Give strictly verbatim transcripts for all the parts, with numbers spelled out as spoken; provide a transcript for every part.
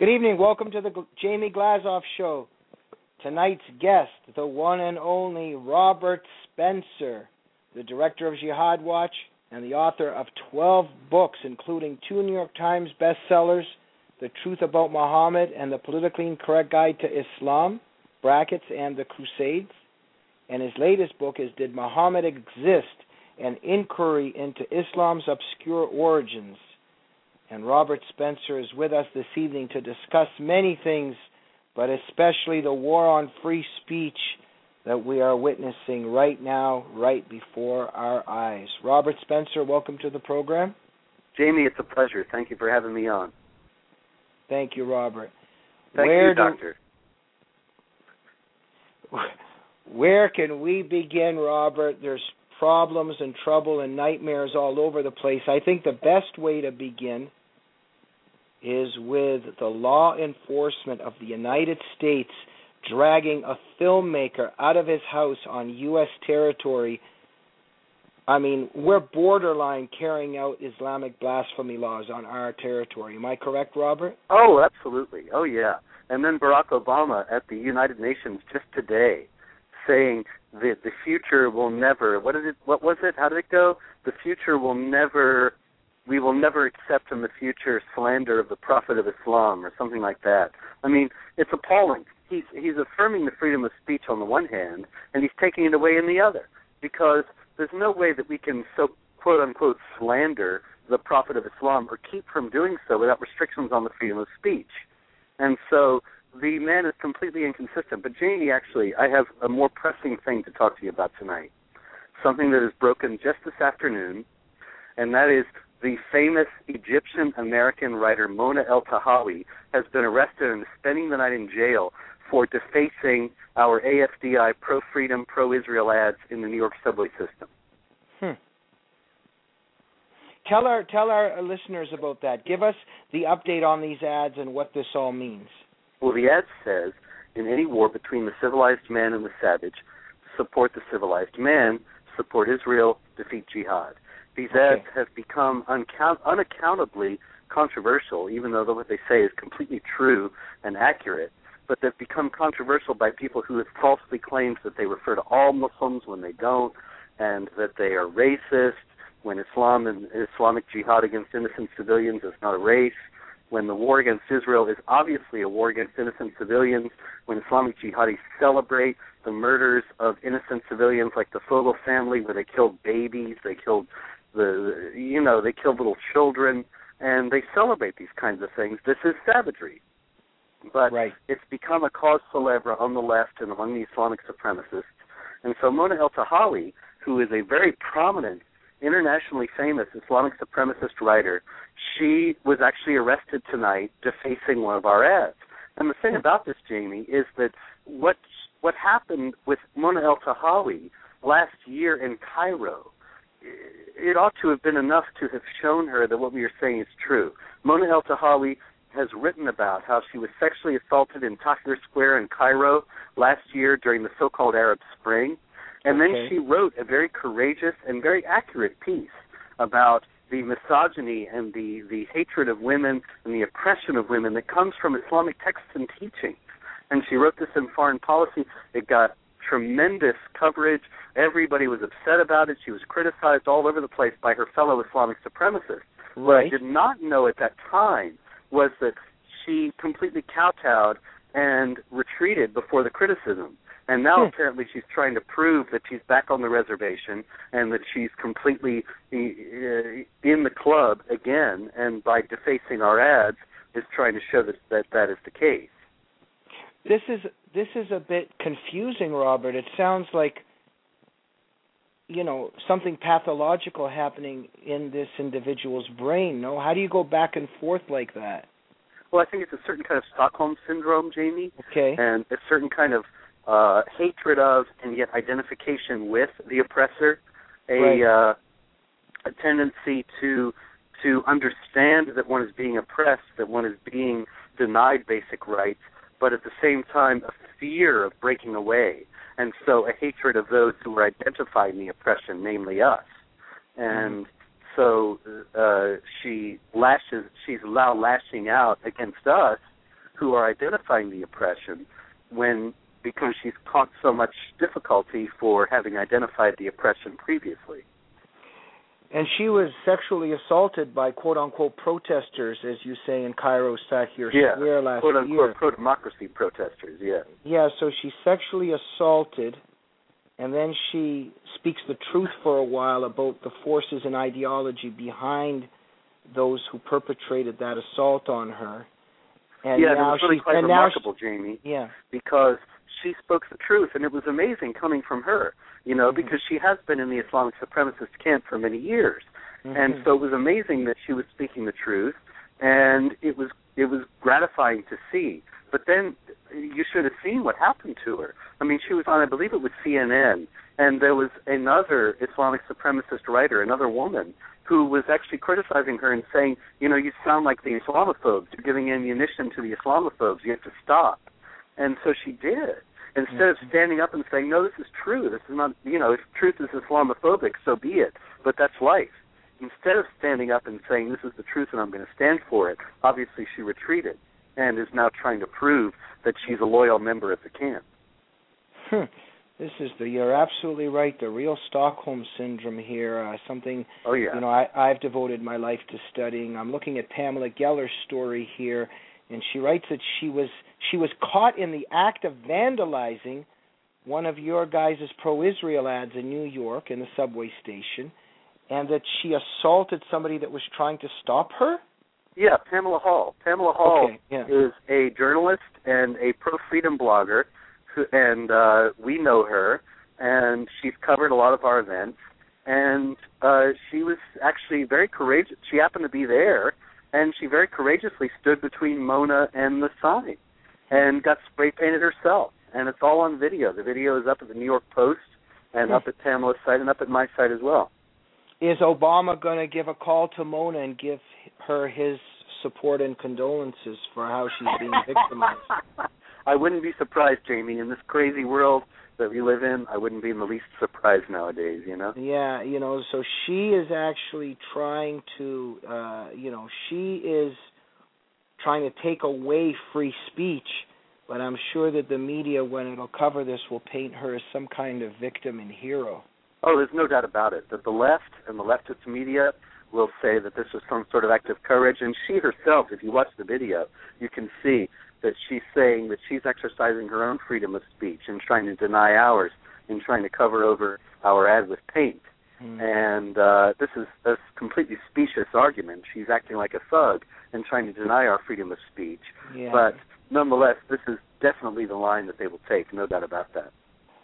Good evening. Welcome to the G- Jamie Glazoff Show. Tonight's guest, the one and only Robert Spencer, the director of Jihad Watch and the author of twelve books, including two New York Times bestsellers, The Truth About Muhammad and The Politically Incorrect Guide to Islam, brackets, and The Crusades. And his latest book is Did Muhammad Exist? An Inquiry into Islam's Obscure Origins. And Robert Spencer is with us this evening to discuss many things, but especially the war on free speech that we are witnessing right now, right before our eyes. Robert Spencer, welcome to the program. Jamie, it's a pleasure. Thank you for having me on. Thank you, Robert. Thank where you, Doctor. Do, where can we begin, Robert? There's problems and trouble and nightmares all over the place. I think the best way to begin is with the law enforcement of the United States dragging a filmmaker out of his house on U S territory. I mean, we're borderline carrying out Islamic blasphemy laws on our territory. Am I correct, Robert? Oh, absolutely. Oh, yeah. And then Barack Obama at the United Nations just today saying that the future will never, what did it, what was it, how did it go? The future will never, we will never accept in the future slander of the Prophet of Islam or something like that. I mean, it's appalling. He's, he's affirming the freedom of speech on the one hand, and he's taking it away in the other, because there's no way that we can so quote-unquote slander the Prophet of Islam or keep from doing so without restrictions on the freedom of speech. And so the man is completely inconsistent. But, Jamie, actually, I have a more pressing thing to talk to you about tonight, something that is broken just this afternoon, and that is the famous Egyptian-American writer Mona Eltahawy has been arrested and is spending the night in jail for defacing our A F D I pro-freedom, pro-Israel ads in the New York subway system. Hmm. Tell our tell our listeners about that. Give us the update on these ads and what this all means. Well, the ad says, in any war between the civilized man and the savage, support the civilized man, support Israel, defeat jihad. These okay. ads have become uncount- unaccountably controversial, even though what they say is completely true and accurate. But they've become controversial by people who have falsely claimed that they refer to all Muslims when they don't, and that they are racist, when Islam and Islamic jihad against innocent civilians is not a race, when the war against Israel is obviously a war against innocent civilians, when Islamic jihadis celebrate the murders of innocent civilians like the Fogel family, where they killed babies, they killed the, you know, they killed little children, and they celebrate these kinds of things. This is savagery. But right. It's become a cause célèbre on the left and among the Islamic supremacists. And so Mona Eltahawy, who is a very prominent, internationally famous Islamic supremacist writer, she was actually arrested tonight defacing one of our ads. And the thing about this, Jamie, is that what what happened with Mona Eltahawy last year in Cairo, it ought to have been enough to have shown her that what we are saying is true. Mona Eltahawy has written about how she was sexually assaulted in Tahrir Square in Cairo last year during the so-called Arab Spring. And okay. then she wrote a very courageous and very accurate piece about the misogyny and the, the hatred of women and the oppression of women that comes from Islamic texts and teachings. And she wrote this in Foreign Policy. It got tremendous coverage. Everybody was upset about it. She was criticized all over the place by her fellow Islamic supremacists. Right. What I did not know at that time was that she completely kowtowed and retreated before the criticism. And now hmm. apparently she's trying to prove that she's back on the reservation and that she's completely in the club again, and by defacing our ads is trying to show that that, that is the case. This is this is a bit confusing, Robert. It sounds like, you know, something pathological happening in this individual's brain. No, how do you go back and forth like that? Well, I think it's a certain kind of Stockholm syndrome, Jamie. Okay. And a certain kind of uh, hatred of and yet identification with the oppressor. A right. uh, a tendency to to understand that one is being oppressed, that one is being denied basic rights, but at the same time a fear of breaking away, and so a hatred of those who are identifying the oppression, namely us. And mm-hmm. so uh, she lashes, she's now lashing out against us who are identifying the oppression when because she's caused so much difficulty for having identified the oppression previously. And she was sexually assaulted by quote-unquote protesters, as you say, in Cairo Tahrir yeah, Square last quote-unquote year. pro-democracy protesters, yeah. Yeah, so she's sexually assaulted, and then she speaks the truth for a while about the forces and ideology behind those who perpetrated that assault on her. And yeah, now it was really she's, quite and remarkable, now she, Jamie, yeah. because she spoke the truth, and it was amazing coming from her, you know, mm-hmm. because she has been in the Islamic supremacist camp for many years. Mm-hmm. And so it was amazing that she was speaking the truth, and it was it was gratifying to see. But then you should have seen what happened to her. I mean, she was on, I believe it was C N N, and there was another Islamic supremacist writer, another woman, who was actually criticizing her and saying, you know, you sound like the Islamophobes. You're giving ammunition to the Islamophobes. You have to stop. And so she did. Instead mm-hmm. of standing up and saying, no, this is true. This is not, you know, if truth is Islamophobic, so be it. But that's life. Instead of standing up and saying, this is the truth and I'm going to stand for it, obviously she retreated and is now trying to prove that she's a loyal member of the camp. Hmm. This is the, you're absolutely right, the real Stockholm Syndrome here, uh, something, oh, yeah. you know, I, I've devoted my life to studying. I'm looking at Pamela Geller's story here, and she writes that she was she was caught in the act of vandalizing one of your guys' pro-Israel ads in New York in the subway station, and that she assaulted somebody that was trying to stop her? Yeah, Pamela Hall. Pamela Hall okay, yeah. is a journalist and a pro-freedom blogger, who, and uh, we know her, and she's covered a lot of our events, and uh, she was actually very courageous. She happened to be there, and she very courageously stood between Mona and the sign and got spray-painted herself, and it's all on video. The video is up at the New York Post and up at Pamela's site and up at my site as well. Is Obama going to give a call to Mona and give her his support and condolences for how she's being victimized? I wouldn't be surprised, Jamie. In this crazy world that we live in, I wouldn't be in the least surprised nowadays, you know? Yeah, you know, so she is actually trying to, uh, you know, she is trying to take away free speech, but I'm sure that the media, when it'll cover this, will paint her as some kind of victim and hero. Oh, there's no doubt about it, that the left and the leftist media will say that this was some sort of act of courage, and she herself, if you watch the video, you can see that she's saying that she's exercising her own freedom of speech and trying to deny ours and trying to cover over our ad with paint. Mm. And uh, this is a completely specious argument. She's acting like a thug and trying to deny our freedom of speech. Yeah. But nonetheless, this is definitely the line that they will take, no doubt about that.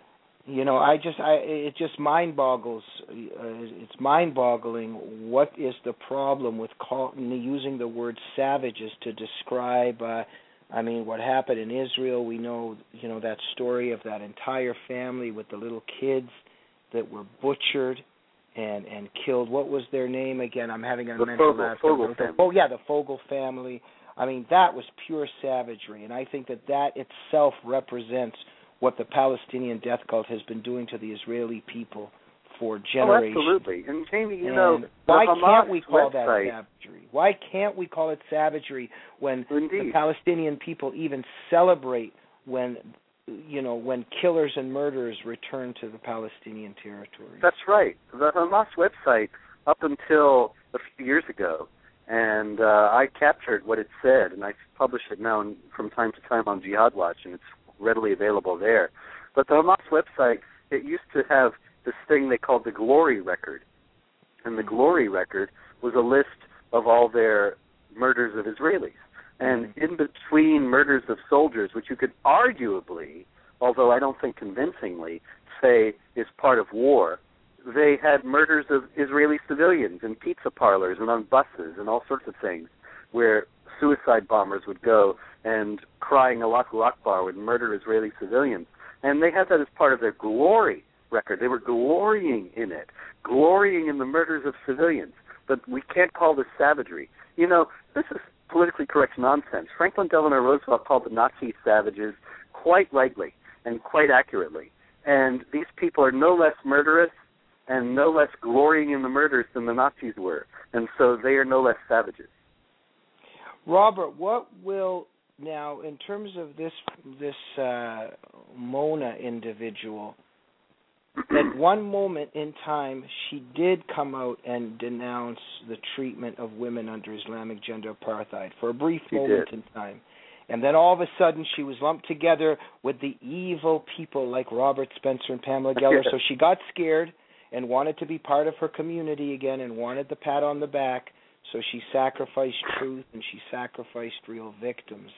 You know, I just, I, it just mind boggles. Uh, it's mind boggling. What is the problem with call, using the word savages to describe? Uh, I mean, what happened in Israel? We know, you know, that story of that entire family with the little kids that were butchered and and killed. What was their name again? I'm having a the mental Fogel, lapse. Fogel family. Oh yeah, the Fogel family. I mean, that was pure savagery, and I think that that itself represents what the Palestinian death cult has been doing to the Israeli people for generations. Oh, absolutely. And Jamie, you and know, why Hamas can't we call website, that savagery? Why can't we call it savagery when Indeed. the Palestinian people even celebrate when, you know, when killers and murderers return to the Palestinian territory? That's right. The Hamas website, up until a few years ago, and uh, I captured what it said, and I publish it now from time to time on Jihad Watch, and it's readily available there. But the Hamas website, it used to have this thing they called the Glory Record. And the Glory Record was a list of all their murders of Israelis. And in between murders of soldiers, which you could arguably, although I don't think convincingly, say is part of war, they had murders of Israeli civilians in pizza parlors and on buses and all sorts of things where suicide bombers would go and crying Allahu Akbar would murder Israeli civilians. And they had that as part of their glory record. They were glorying in it, glorying in the murders of civilians. But we can't call this savagery. You know, this is politically correct nonsense. Franklin Delano Roosevelt called the Nazis savages quite rightly and quite accurately. And these people are no less murderous and no less glorying in the murders than the Nazis were. And so they are no less savages. Robert, what will now Now, in terms of this this uh, Mona individual, at one moment in time, she did come out and denounce the treatment of women under Islamic gender apartheid for a brief she moment did. in time. And then all of a sudden, she was lumped together with the evil people like Robert Spencer and Pamela Geller. So she got scared and wanted to be part of her community again and wanted the pat on the back. So she sacrificed truth and she sacrificed real victims.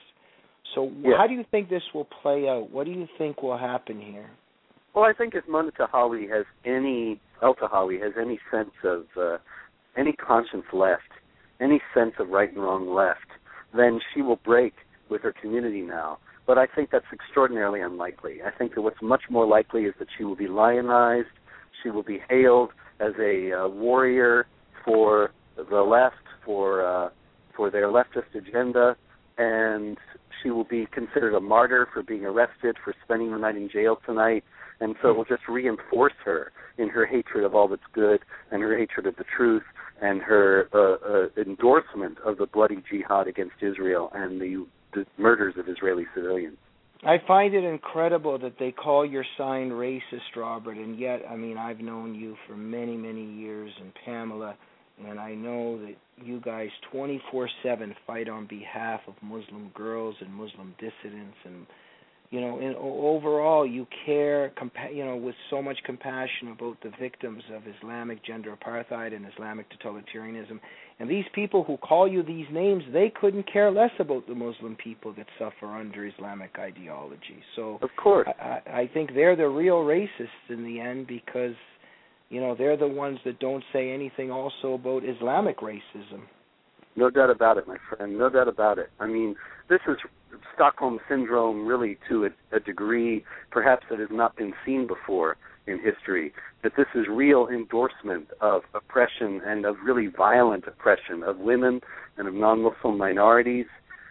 So yeah. how do you think this will play out? What do you think will happen here? Well, I think if Mona Tahawi has any, El Tahawi has any sense of, uh, any conscience left, any sense of right and wrong left, then she will break with her community now. But I think that's extraordinarily unlikely. I think that what's much more likely is that she will be lionized, she will be hailed as a uh, warrior for the left, for uh, for their leftist agenda, and she will be considered a martyr for being arrested, for spending the night in jail tonight, and so it will just reinforce her in her hatred of all that's good and her hatred of the truth and her uh, uh, endorsement of the bloody jihad against Israel and the the murders of Israeli civilians. I find it incredible that they call your sign racist, Robert, and yet, I mean, I've known you for many, many years, and Pamela, and I know that you guys twenty-four seven fight on behalf of Muslim girls and Muslim dissidents, and, you know, in, overall you care, compa- you know, with so much compassion about the victims of Islamic gender apartheid and Islamic totalitarianism. And these people who call you these names, they couldn't care less about the Muslim people that suffer under Islamic ideology. So, of course, I, I think they're the real racists in the end because, you know, they're the ones that don't say anything also about Islamic racism. No doubt about it, my friend. No doubt about it. I mean, this is Stockholm Syndrome really to a, a degree perhaps that has not been seen before in history, that this is real endorsement of oppression and of really violent oppression of women and of non-Muslim minorities,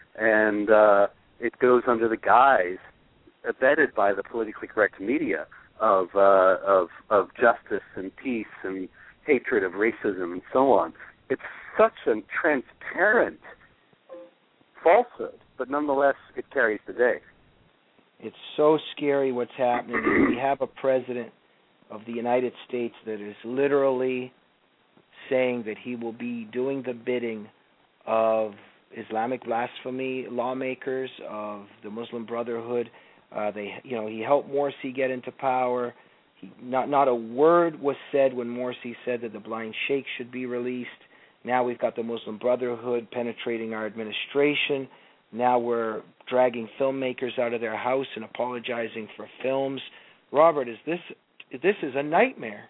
and uh, it goes under the guise, abetted by the politically correct media, of, uh, of, of justice and peace and hatred of racism and so on. It's such a transparent falsehood, but nonetheless it carries the day. It's so scary what's happening. We have a president of the United States that is literally saying that he will be doing the bidding of Islamic blasphemy lawmakers, of the Muslim Brotherhood. Uh, they, you know, he helped Morsi get into power. He, not not a word was said when Morsi said that the blind sheikh should be released. Now we've got the Muslim Brotherhood penetrating our administration. Now we're dragging filmmakers out of their house and apologizing for films. Robert, is this this is a nightmare?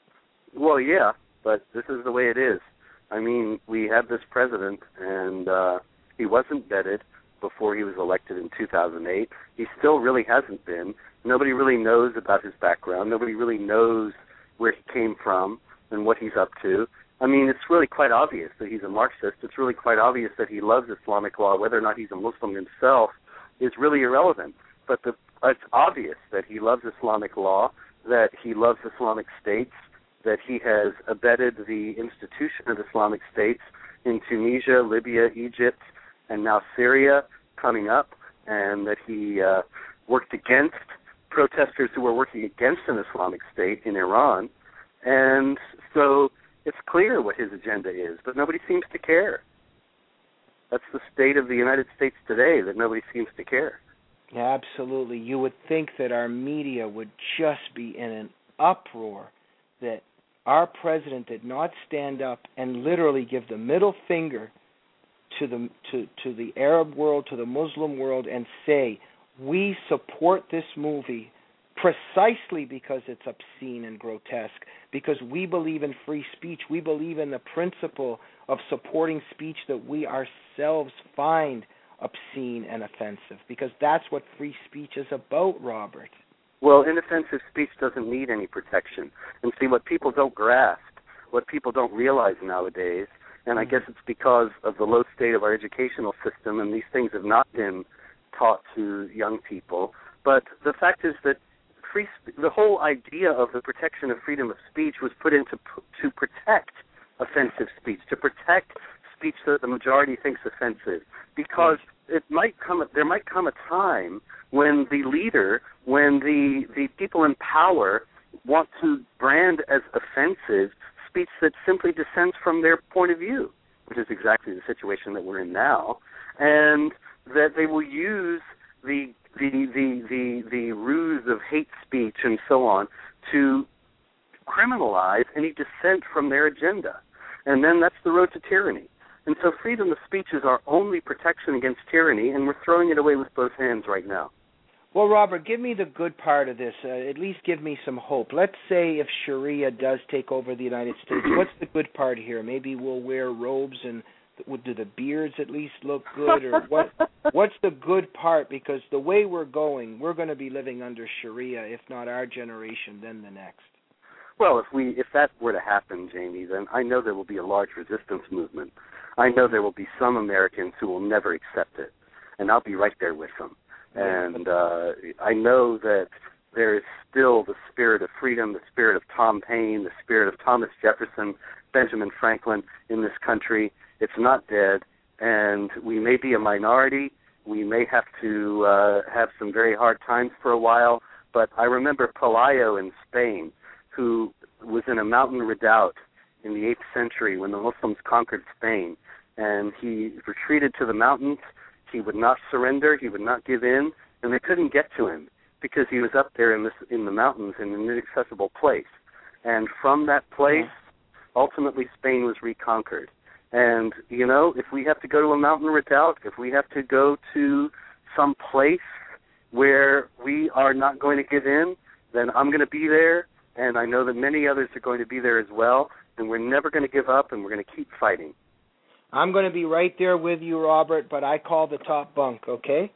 Well, yeah, but this is the way it is. I mean, we have this president, and uh, he wasn't vetted before he was elected in two thousand eight. He still really hasn't been. Nobody really knows about his background. Nobody really knows where he came from and what he's up to. I mean, it's really quite obvious that he's a Marxist. It's really quite obvious that he loves Islamic law. Whether or not he's a Muslim himself is really irrelevant. But the, it's obvious that he loves Islamic law, that he loves Islamic states, that he has abetted the institution of Islamic states in Tunisia, Libya, Egypt, and now Syria coming up, and that he uh, worked against protesters who were working against an Islamic state in Iran. And so it's clear what his agenda is, but nobody seems to care. That's the state of the United States today, that nobody seems to care. Yeah, absolutely. You would think that our media would just be in an uproar that our president did not stand up and literally give the middle finger to the to, to the Arab world, to the Muslim world, and say, we support this movie precisely because it's obscene and grotesque, because we believe in free speech. We believe in the principle of supporting speech that we ourselves find obscene and offensive, because that's what free speech is about, Robert. Well, inoffensive speech doesn't need any protection. And see, what people don't grasp, what people don't realize nowadays, and I guess it's because of the low state of our educational system, and these things have not been taught to young people, but the fact is that free sp- the whole idea of the protection of freedom of speech was put in to, to protect offensive speech, to protect speech that the majority thinks offensive, because it might come. There might come a time when the leader, when the the people in power want to brand as offensive speech that simply dissents from their point of view, which is exactly the situation that we're in now, and that they will use the the the the, the ruse of hate speech and so on to criminalize any dissent from their agenda. And then that's the road to tyranny. And so freedom of speech is our only protection against tyranny, and we're throwing it away with both hands right now. Well, Robert, give me the good part of this. Uh, at least give me some hope. Let's say if Sharia does take over the United States, what's the good part here? Maybe we'll wear robes, and do the beards at least look good? Or what? What's the good part? Because the way we're going, we're going to be living under Sharia, if not our generation, then the next. Well, if we if that were to happen, Jamie, then I know there will be a large resistance movement. I know there will be some Americans who will never accept it, and I'll be right there with them. And uh, I know that there is still the spirit of freedom, the spirit of Tom Paine, the spirit of Thomas Jefferson, Benjamin Franklin in this country. It's not dead, and we may be a minority. We may have to uh, have some very hard times for a while, but I remember Pelayo in Spain, who was in a mountain redoubt in the eighth century when the Muslims conquered Spain, and he retreated to the mountains. He would not surrender. He would not give in, and they couldn't get to him because he was up there in, this, in the mountains in an inaccessible place. And from that place, ultimately Spain was reconquered. And, you know, if we have to go to a mountain redoubt, if we have to go to some place where we are not going to give in, then I'm going to be there, and I know that many others are going to be there as well, and we're never going to give up, and we're going to keep fighting. I'm going to be right there with you, Robert, but I call the top bunk, okay?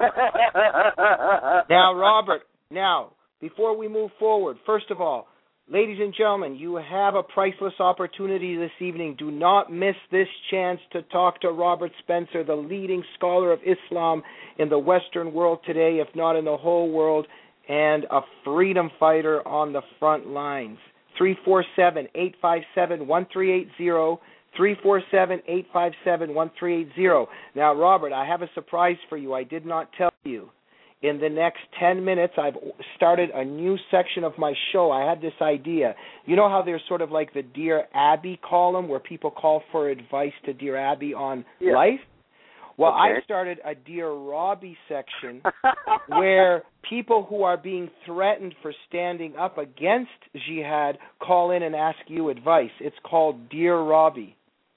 Now, Robert, now, before we move forward, first of all, ladies and gentlemen, you have a priceless opportunity this evening. Do not miss this chance to talk to Robert Spencer, the leading scholar of Islam in the Western world today, if not in the whole world, and a freedom fighter on the front lines. three four seven, eight five seven, one three eight zero, three four seven, eight five seven, one three eight zero. Now, Robert, I have a surprise for you. I did not tell you. In the next ten minutes, I've started a new section of my show. I had this idea. You know how there's sort of like the Dear Abby column where people call for advice to Dear Abby on yeah. life? Well, okay. I started a Dear Robbie section where people who are being threatened for standing up against jihad call in and ask you advice. It's called Dear Robbie.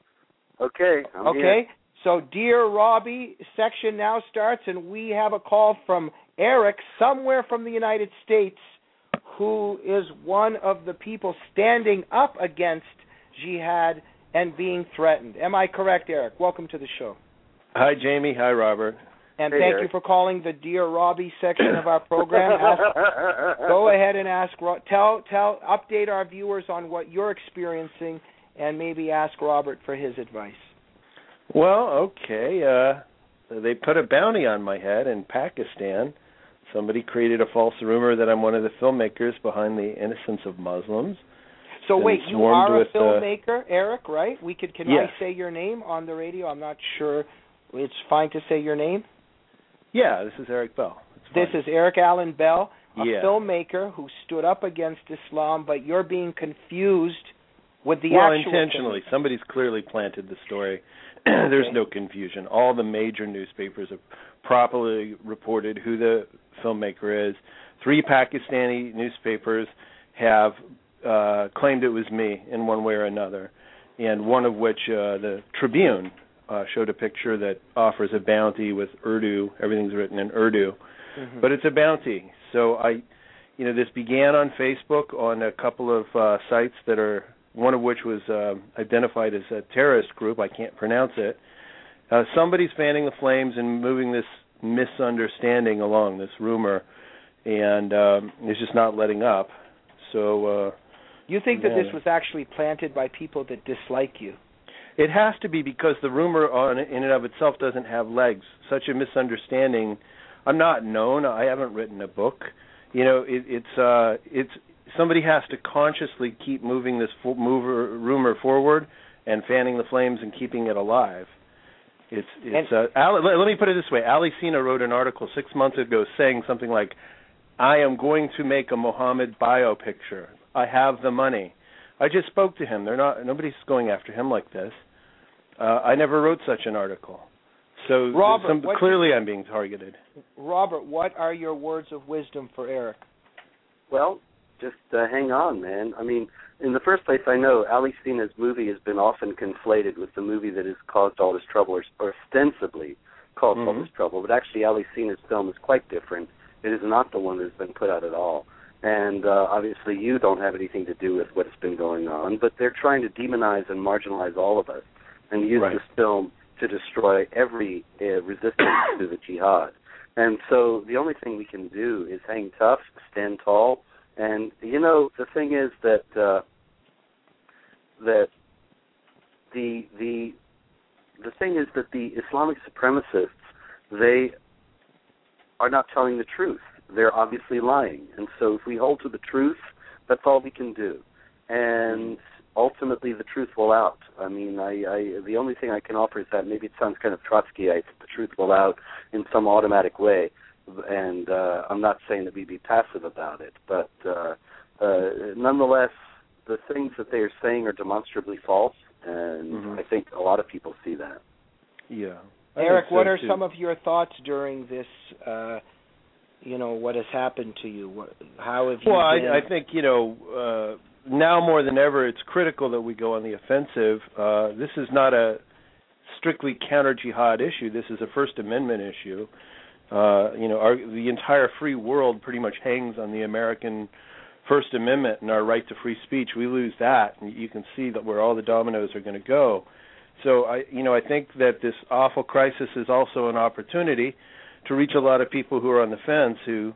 Okay. I'm okay. Here. So Dear Robbie section now starts, and we have a call from Eric somewhere from the United States who is one of the people standing up against jihad and being threatened. Am I correct, Eric? Welcome to the show. Hi, Jamie. Hi, Robert. And hey, thank Eric. you for calling the Dear Robbie section of our program. Ask, go ahead and ask, tell, tell, update our viewers on what you're experiencing, and maybe ask Robert for his advice. Well, okay. Uh, they put a bounty on my head in Pakistan. Somebody created a false rumor that I'm one of the filmmakers behind the innocence of Muslims. So wait, you are a with, filmmaker, uh, Eric, right? We could. Can yes. I say your name on the radio? I'm not sure. It's fine to say your name? Yeah, this is Eric Bell. This is Eric Allen Bell, a yeah. filmmaker who stood up against Islam, but you're being confused with the well, actual intentionally. thing. Somebody's clearly planted the story. There's no confusion. All the major newspapers have properly reported who the filmmaker is. Three Pakistani newspapers have uh, claimed it was me in one way or another, and one of which, uh, the Tribune, uh, showed a picture that offers a bounty with Urdu. Everything's written in Urdu, mm-hmm. but it's a bounty. So I, you know, this began on Facebook on a couple of uh, sites that are, one of which was uh, identified as a terrorist group. I can't pronounce it. Uh, somebody's fanning the flames and moving this misunderstanding along, this rumor, and um, is just not letting up. So, uh, you think that yeah. this was actually planted by people that dislike you? It has to be, because the rumor on, in and of itself doesn't have legs. Such a misunderstanding. I'm not known. I haven't written a book. You know, it, it's uh, it's somebody has to consciously keep moving this fo- mover, rumor forward and fanning the flames and keeping it alive. It's it's. Uh, Ali, let, let me put it this way: Ali Sina wrote an article six months ago saying something like, "I am going to make a Muhammad bio picture. I have the money." I just spoke to him. They're not. Nobody's going after him like this. Uh, I never wrote such an article. So Robert, some, clearly I'm being targeted. Robert, what are your words of wisdom for Eric? Well, just uh, hang on, man. I mean, in the first place, I know Ali Sina's movie has been often conflated with the movie that has caused all this trouble, or, or ostensibly caused mm-hmm. all this trouble. But actually, Ali Sina's film is quite different. It is not the one that's been put out at all. And uh, obviously, you don't have anything to do with what's been going on. But they're trying to demonize and marginalize all of us and use right. this film to destroy every uh, resistance to the jihad. And so the only thing we can do is hang tough, stand tall. And, you know, the thing is that uh, that the the the thing is that the Islamic supremacists, they are not telling the truth. They're obviously lying. And so if we hold to the truth, that's all we can do. And ultimately the truth will out. I mean, I, I the only thing I can offer is that maybe it sounds kind of Trotskyite, that the truth will out in some automatic way. And uh, I'm not saying that we be passive about it, but uh, uh, nonetheless, the things that they are saying are demonstrably false, and mm-hmm. I think a lot of people see that. Yeah. Eric, so what are too. some of your thoughts during this, uh, you know, what has happened to you? What, how have you Well, been? I, I think, you know, uh, now more than ever, it's critical that we go on the offensive. Uh, this is not a strictly counter-jihad issue. This is a First Amendment issue. Uh, you know, our, the entire free world pretty much hangs on the American First Amendment and our right to free speech. We lose that, and you can see that where all the dominoes are going to go. So, I, you know, I think that this awful crisis is also an opportunity to reach a lot of people who are on the fence who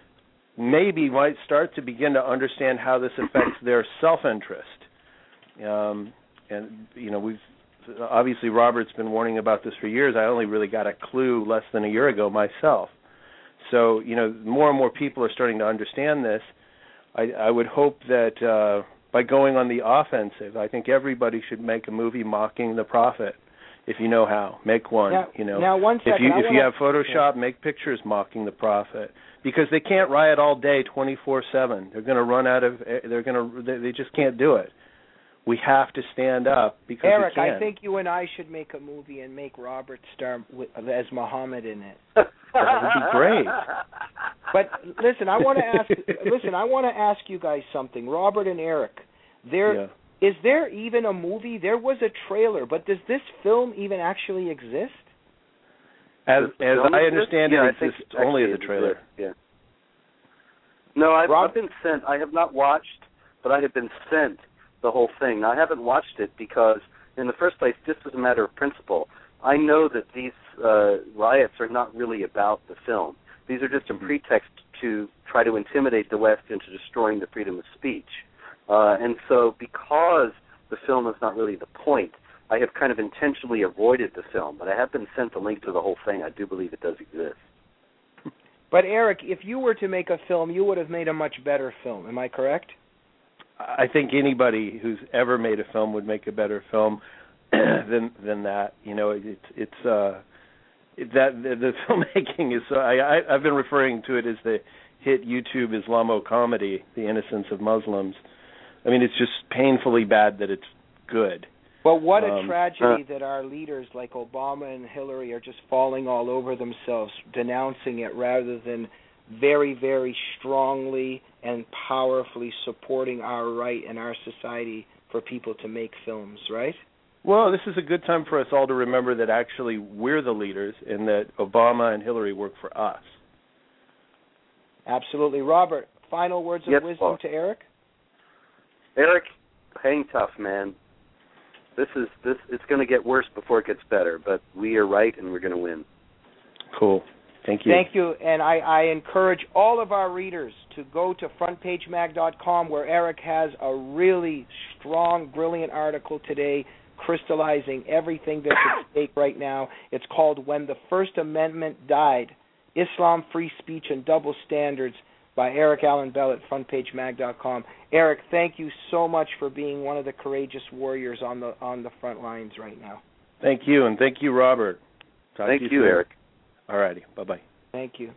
maybe might start to begin to understand how this affects their self-interest. Um, and, you know, we've obviously Robert's been warning about this for years. I only really got a clue less than a year ago myself. So, you know, more and more people are starting to understand this. I, I would hope that uh, by going on the offensive, I think everybody should make a movie mocking the Prophet. If you know how, make one. Now, you know, now one second, if you I if wanna, you have Photoshop, yeah. make pictures mocking the Prophet, because they can't riot all day, twenty-four seven. They're going to run out of. They're going to. They, they just can't do it. We have to stand up because Eric, we can. I think you and I should make a movie and make Robert star with, as Muhammad in it. That would be great. But listen, I want to ask. listen, I want to ask you guys something, Robert and Eric. There. Yeah. Is there even a movie? There was a trailer, but does this film even actually exist? As as I understand yeah, it, it exists only as a trailer. Exists, yeah. No, I've, Rob- I've been sent. I have not watched, but I have been sent the whole thing. Now, I haven't watched it because, in the first place, just as a matter of principle, I know that these uh, riots are not really about the film. These are just a pretext to try to intimidate the West into destroying the freedom of speech. Uh, and so because the film is not really the point, I have kind of intentionally avoided the film, but I have been sent the link to the whole thing. I do believe it does exist. But, Eric, if you were to make a film, you would have made a much better film. Am I correct? I think anybody who's ever made a film would make a better film than than that. You know, it's it's uh, it, that the, the filmmaking is. Uh, I, I I've been referring to it as the hit YouTube Islamo comedy, The Innocence of Muslims. I mean, it's just painfully bad that it's good. Well, what a um, tragedy uh, that our leaders like Obama and Hillary are just falling all over themselves, denouncing it rather than very, very strongly and powerfully supporting our right and our society for people to make films, right? Well, this is a good time for us all to remember that actually we're the leaders and that Obama and Hillary work for us. Absolutely. Robert, final words of yes, wisdom Paul. to Eric? Eric, hang tough, man. This is this. It's going to get worse before it gets better, but we are right and we're going to win. Cool. Thank you. Thank you, and I, I encourage all of our readers to go to front page mag dot com where Eric has a really strong, brilliant article today crystallizing everything that's at stake right now. It's called When the First Amendment Died, Islam, Free Speech, and Double Standards by Eric Allen Bell at front page mag dot com. Eric, thank you so much for being one of the courageous warriors on the on the front lines right now. Thank you, and thank you, Robert. Talk Thank to you, you soon. Eric. All righty. Bye-bye. Thank you.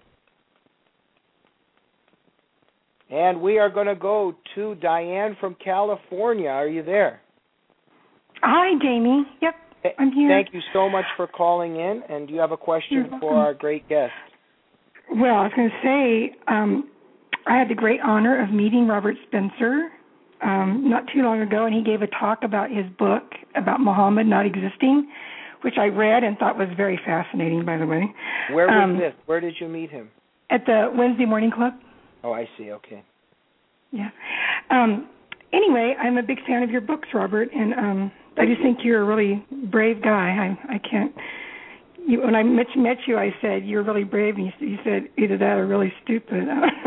And we are going to go to Diane from California. Are you there? Hi, Jamie. Yep, I'm here. Thank you so much for calling in. And do you have a question for our great guest? Well, I was going to say um, I had the great honor of meeting Robert Spencer um, not too long ago, and he gave a talk about his book about Muhammad not existing, which I read and thought was very fascinating, by the way. Where was um, this? Where did you meet him? At the Wednesday Morning Club. Oh, I see. Okay. Yeah. Um, anyway, I'm a big fan of your books, Robert, and um, I just think you're a really brave guy. I, I can't. You, when I met, met you, I said you're really brave, and you, you said either that or really stupid.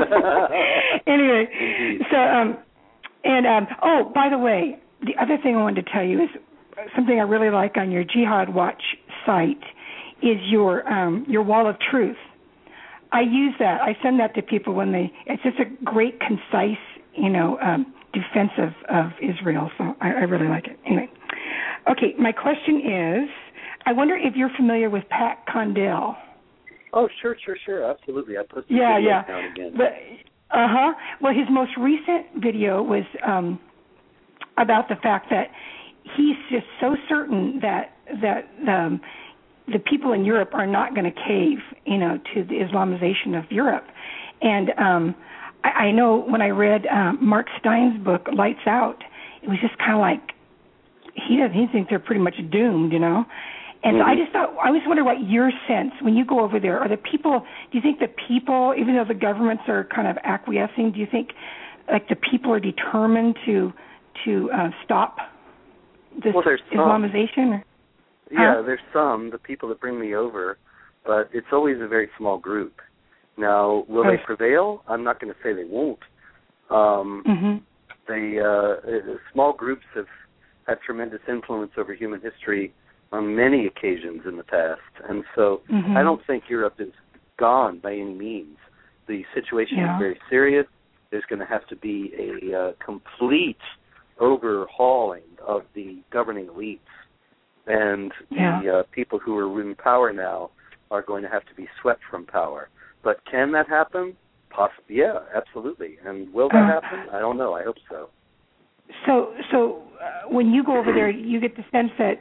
Anyway, Indeed. so um, and um, oh, by the way, the other thing I wanted to tell you is something I really like on your Jihad Watch site is your um, your wall of truth. I use that. I send that to people when they. It's just a great, concise, you know, um, defense of, of Israel. So I, I really like it. Anyway, okay. My question is, I wonder if you're familiar with Pat Condell. Oh, sure, sure, sure. Absolutely. I put Yeah, yeah. down again. But, uh-huh. Well, his most recent video was um, about the fact that he's just so certain that that um, the people in Europe are not going to cave, you know, to the Islamization of Europe. And um, I, I know when I read um, Mark Stein's book, Lights Out, it was just kind of like he doesn't. He thinks they're pretty much doomed, you know. And mm-hmm. so I just thought, I always wonder what your sense, when you go over there, are the people, do you think the people, even though the governments are kind of acquiescing, do you think like the people are determined to to uh, stop this well, there's Islamization? Or, yeah, huh? there's some, the people that bring me over, but it's always a very small group. Now, will oh. they prevail? I'm not going to say they won't. Um, mm-hmm. They uh, small groups have had tremendous influence over human history on many occasions in the past, and so mm-hmm. I don't think Europe is gone by any means. The situation yeah. is very serious. There's going to have to be a uh, complete overhauling of the governing elites, and yeah. the uh, people who are in power now are going to have to be swept from power. But can that happen? Possibly, yeah, absolutely. And will that uh, happen? I don't know. I hope so. So, so uh, when you go over there, you get the sense that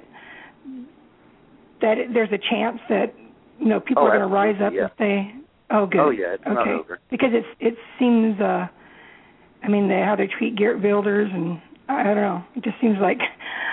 that there's a chance that, you know, people oh, are going to rise up yeah. and say, "Oh, good." Oh, yeah, it's okay. not over. Because it's it seems, uh, I mean, they, how they treat Geert Wilders, and I don't know. It just seems like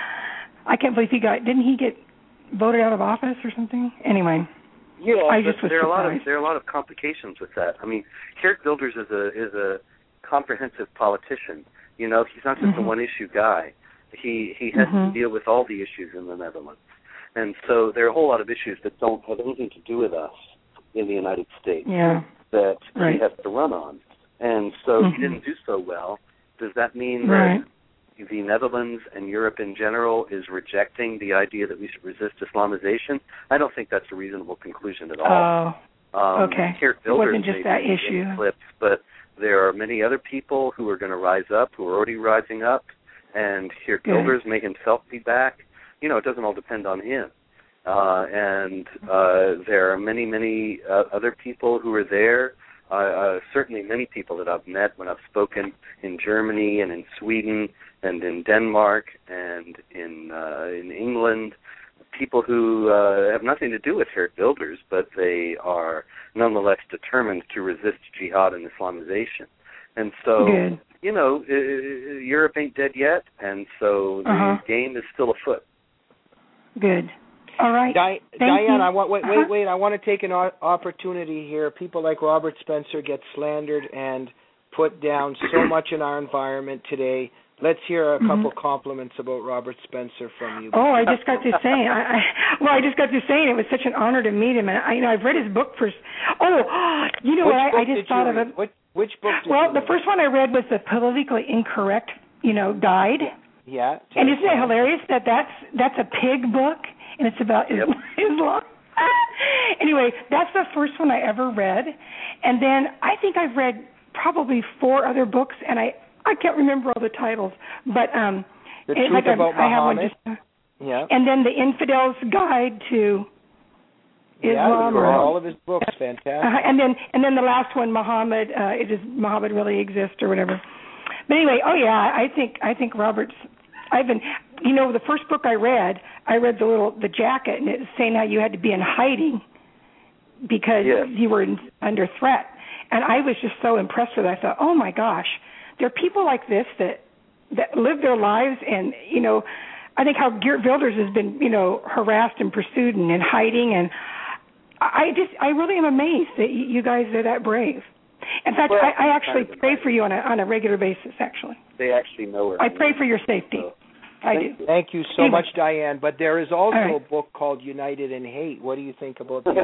I can't believe he got. Didn't he get voted out of office or something? Anyway. Yeah, I just was there are a lot surprised. of there are a lot of complications with that. I mean, Geert Wilders is a is a comprehensive politician. You know, he's not just mm-hmm. a one issue guy. He he has mm-hmm. to deal with all the issues in the Netherlands, and so there are a whole lot of issues that don't have anything to do with us in the United States yeah. that right. he has to run on. And so mm-hmm. he didn't do so well. Does that mean right. that the Netherlands and Europe in general is rejecting the idea that we should resist Islamization? I don't think that's a reasonable conclusion at all. Oh, um, okay. Geert It Wilders wasn't just may that be issue. clips, but there are many other people who are going to rise up, who are already rising up, and Geert Good. Wilders may himself be back. You know, it doesn't all depend on him. Uh, and uh, there are many, many uh, other people who are there. Uh, uh, certainly many people that I've met when I've spoken in Germany and in Sweden and in Denmark and in uh, in England, people who uh, have nothing to do with Geert Wilders, but they are nonetheless determined to resist jihad and Islamization. And so, Good. you know, uh, Europe ain't dead yet, and so the uh-huh. game is still afoot. Good. All right. Di- Thank Diane, you. I want wait, uh-huh. wait, wait. I want to take an o- opportunity here. People like Robert Spencer get slandered and put down so much in our environment today. Let's hear a couple mm-hmm. compliments about Robert Spencer from you. Oh, I just got to saying, I, I, well, I just got to saying it was such an honor to meet him, and I, you know, I've read his book for. Oh, you know which what? I, I just did thought you of read? it. Which, which book? Did well, you the read? first one I read was the Politically Incorrect, you know, Guide. Yeah. And isn't it hilarious that that's that's a pig book, and it's about yep. Islam. Anyway, that's the first one I ever read, and then I think I've read probably four other books, and I. I can't remember all the titles, but um, The it, Truth like About I, I have one Muhammad. just, uh, yeah. and then the Infidel's Guide to Islam, yeah, or all of his books, fantastic. Uh, and then and then the last one, Muhammad. Uh, it does Muhammad really exist or whatever? But anyway, oh yeah, I think I think Robert's. I've been, you know, the first book I read, I read the little the jacket, and it was saying how you had to be in hiding because yes. you were in, under threat. And I was just so impressed with it. I thought, oh my gosh, there are people like this that that live their lives, and you know, I think how Geert Wilders has been, you know, harassed and pursued and in hiding, and I just, I really am amazed that you guys are that brave. In fact, well, I, I actually kind of pray for you on a on a regular basis. Actually, they actually know her. I pray for your safety. So, I thank do. You. Thank you so anyway. much, Diane. But there is also right. a book called United in Hate. What do you think about that?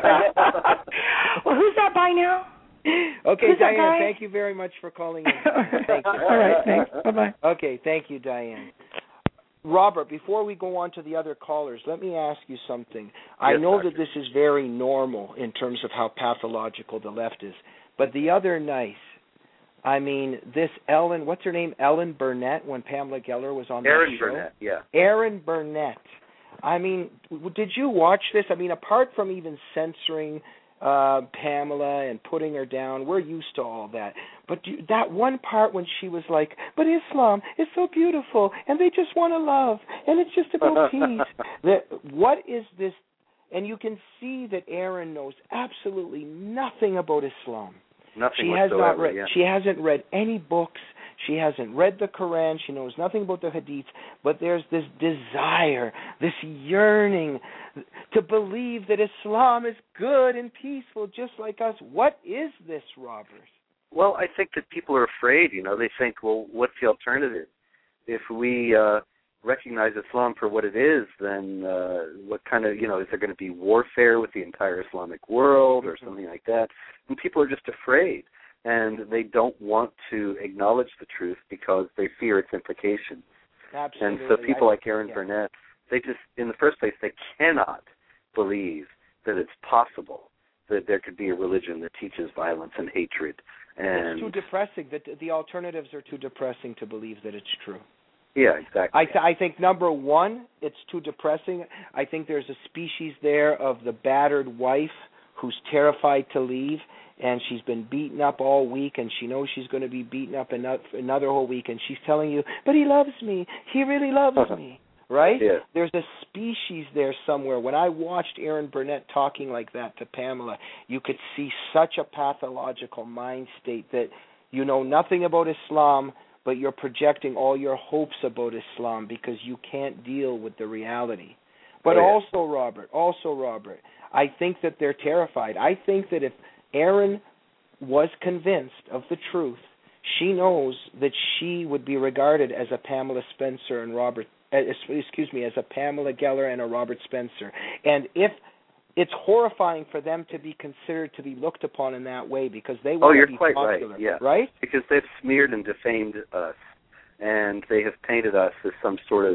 Well, who's that by now? Okay, who's Diane. Thank you very much for calling in. Thank you. All right. Thanks. Bye bye. Okay. Thank you, Diane. Robert, before we go on to the other callers, let me ask you something. I yes, know doctor. that this is very normal in terms of how pathological the left is, but the other night, I mean, this Ellen, what's her name? Ellen Burnett, when Pamela Geller was on Erin that show? Burnett, yeah. Erin Burnett. I mean, did you watch this? I mean, apart from even censoring uh, Pamela and putting her down, we're used to all that. But do, that one part when she was like, but Islam is so beautiful, and they just want to love, and it's just about peace. That, what is this? And you can see that Erin knows absolutely nothing about Islam. Nothing she whatsoever, has not read. Yeah. She hasn't read any books. She hasn't read the Quran. She knows nothing about the Hadith. But there's this desire, this yearning to believe that Islam is good and peaceful, just like us. What is this, Robert? Well, I think that people are afraid. You know, they think, well, what's the alternative? If we uh, recognize Islam for what it is, then uh, what kind of, you know, is there going to be warfare with the entire Islamic world or something like that? And people are just afraid, and they don't want to acknowledge the truth because they fear its implications. Absolutely. And so people I, like Erin yeah. Burnett, they just, in the first place, they cannot believe that it's possible that there could be a religion that teaches violence and hatred. And it's too depressing. The, the alternatives are too depressing to believe that it's true. Yeah, exactly. I, th- I think, number one, it's too depressing. I think there's a species there of the battered wife who's terrified to leave, and she's been beaten up all week, and she knows she's going to be beaten up another, another whole week, and she's telling you, but he loves me. He really loves me. Right? Yeah. There's a species there somewhere. When I watched Erin Burnett talking like that to Pamela, you could see such a pathological mind state that you know nothing about Islam, but you're projecting all your hopes about Islam because you can't deal with the reality. But oh, yeah. also, Robert, also, Robert, I think that they're terrified. I think that if Erin was convinced of the truth, she knows that she would be regarded as a Pamela Spencer and Robert excuse me, as a Pamela Geller and a Robert Spencer. And if it's horrifying for them to be considered to be looked upon in that way because they want oh, you're to be quite popular, right. Yeah. right? Because they've smeared and defamed us, and they have painted us as some sort of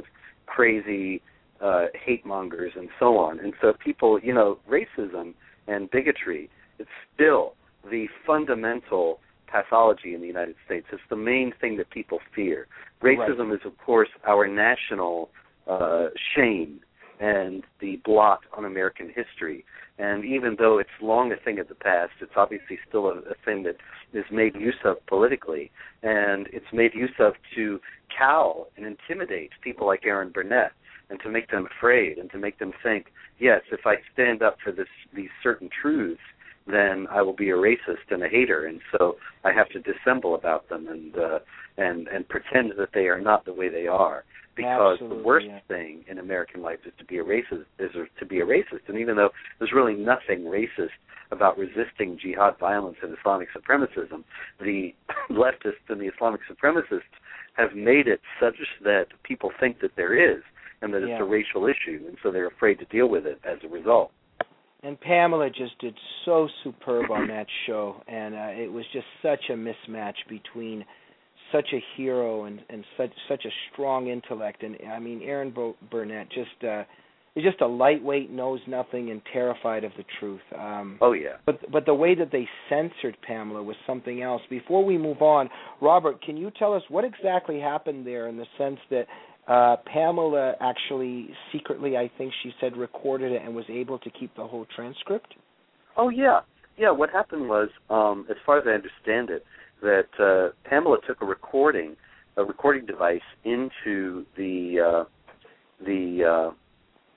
crazy uh, hate mongers and so on. And so people, you know, racism and bigotry, it's still the fundamental pathology in the United States. It's the main thing that people fear. Racism right. is, of course, our national uh, shame and the blot on American history. And even though it's long a thing of the past, it's obviously still a, a thing that is made use of politically, and it's made use of to cow and intimidate people like Erin Burnett and to make them afraid and to make them think, yes, if I stand up for this, these certain truths, then I will be a racist and a hater, and so I have to dissemble about them and uh, and and pretend that they are not the way they are. Because Absolutely, the worst yeah. thing in American life is to be a racist. Is to be a racist, and even though there's really nothing racist about resisting jihad violence and Islamic supremacism, the leftists and the Islamic supremacists have made it such that people think that there is, and that yeah. it's a racial issue, and so they're afraid to deal with it as a result. And Pamela just did so superb on that show, and uh, it was just such a mismatch between such a hero and, and such such a strong intellect. And I mean, Erin Bo- Burnett just uh, is just a lightweight, knows nothing, and terrified of the truth. Um, oh yeah. But but the way that they censored Pamela was something else. Before we move on, Robert, can you tell us what exactly happened there in the sense that uh, Pamela actually secretly, I think she said, recorded it and was able to keep the whole transcript? Oh, yeah. Yeah, what happened was, um, as far as I understand it, that uh, Pamela took a recording, a recording device into the uh, the uh,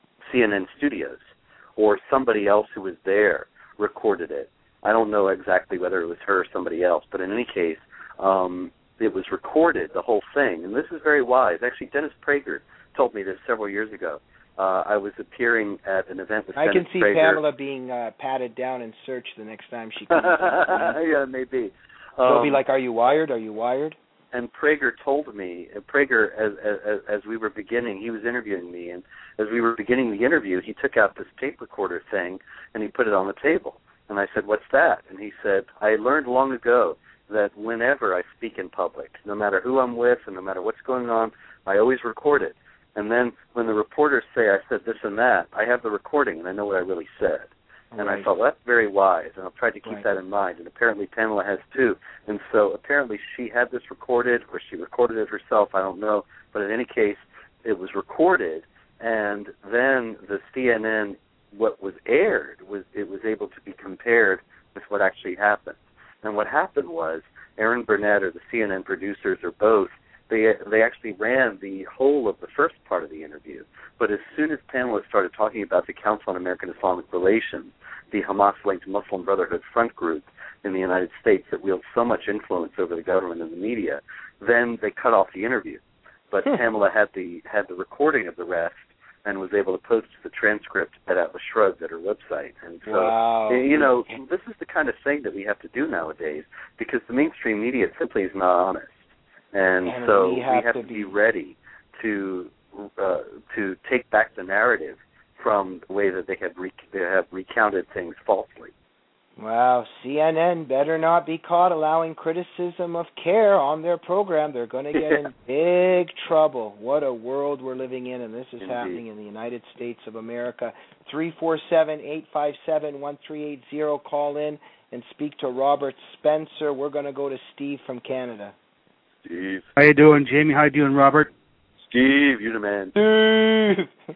C N N studios, or somebody else who was there recorded it. I don't know exactly whether it was her or somebody else, but in any case, um, it was recorded, the whole thing. And this is very wise. Actually, Dennis Prager told me this several years ago. Uh, I was appearing at an event with I Dennis can see Prager. Pamela being uh, patted down and searched the next time she comes. Yeah, maybe. They'll um, be like, "Are you wired? Are you wired?" And Prager told me, and Prager, as, as as we were beginning, he was interviewing me, and as we were beginning the interview, he took out this tape recorder thing, and he put it on the table. And I said, "What's that?" And he said, "I learned long ago that whenever I speak in public, no matter who I'm with and no matter what's going on, I always record it. And then when the reporters say I said this and that, I have the recording and I know what I really said." And right. I thought, well, that's very wise, and I'll try to keep right. that in mind. And apparently Pamela has too. And so apparently she had this recorded, or she recorded it herself, I don't know. But in any case, it was recorded, and then the C N N, what was aired, was it was able to be compared with what actually happened. And what happened was Aaron Burnett, or the C N N producers, or both, they they actually ran the whole of the first part of the interview. But as soon as Pamela started talking about the Council on American Islamic Relations, the Hamas-linked Muslim Brotherhood front group in the United States that wields so much influence over the government and the media, then they cut off the interview. But Pamela had the had the recording of the rest and was able to post the transcript at Atlas Shrugged at her website. And so, wow. you know, this is the kind of thing that we have to do nowadays, because the mainstream media simply is not honest. And, and so we have, we have to, to be... be ready to uh, to take back the narrative from the way that they have re- they have recounted things falsely. Wow, C N N better not be caught allowing criticism of CARE on their program. They're going to get Yeah. in big trouble. What a world we're living in, and this is Indeed. happening in the United States of America. three four seven, eight five seven, one three eight zero. Call in and speak to Robert Spencer. We're going to go to Steve from Canada. Steve. How you doing, Jamie? How you doing, Robert? Steve, you're the man. Steve!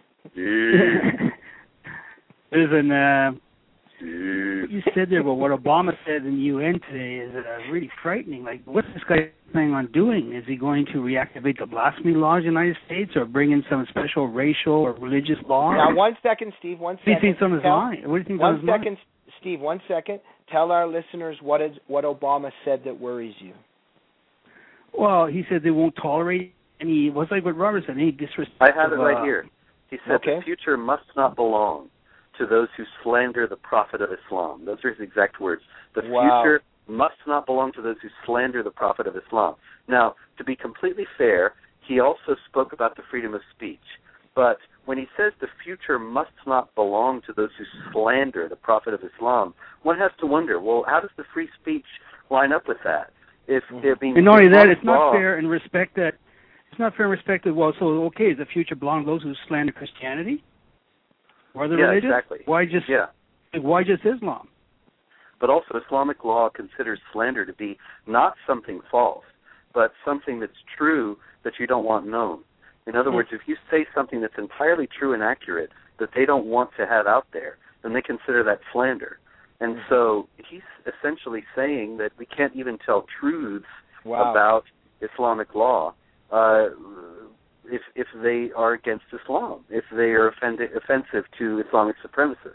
Steve. Listen, uh, Steve. what you said there about what Obama said in the U N today is uh, really frightening. Like, what's this guy planning on doing? Is he going to reactivate the blasphemy laws in the United States, or bring in some special racial or religious law? Now, one second, Steve, one What do you second. think's on his Tell, mind? What do you think's one on his mind? second, Steve, one second. Tell our listeners what is what Obama said that worries you. Well, he said they won't tolerate any, what's like what Robert said, any disrespect. I have it of, right uh, here. He said okay. the future must not belong to those who slander the Prophet of Islam. Those are his exact words. The wow. future must not belong to those who slander the Prophet of Islam. Now, to be completely fair, he also spoke about the freedom of speech. But when he says the future must not belong to those who slander the Prophet of Islam, one has to wonder, well, how does the free speech line up with that? If, if being and not only that, it's law, not fair in respect that it's not fair in respect that, well, so okay, is the future belong to those who slander Christianity or the yeah, religious? exactly. Why just yeah. why just Islam? But also, Islamic law considers slander to be not something false, but something that's true that you don't want known. In other mm-hmm. words, if you say something that's entirely true and accurate that they don't want to have out there, then they consider that slander. And mm-hmm. so he's essentially saying that we can't even tell truths wow. about Islamic law uh, if if they are against Islam, if they are offend- offensive to Islamic supremacists.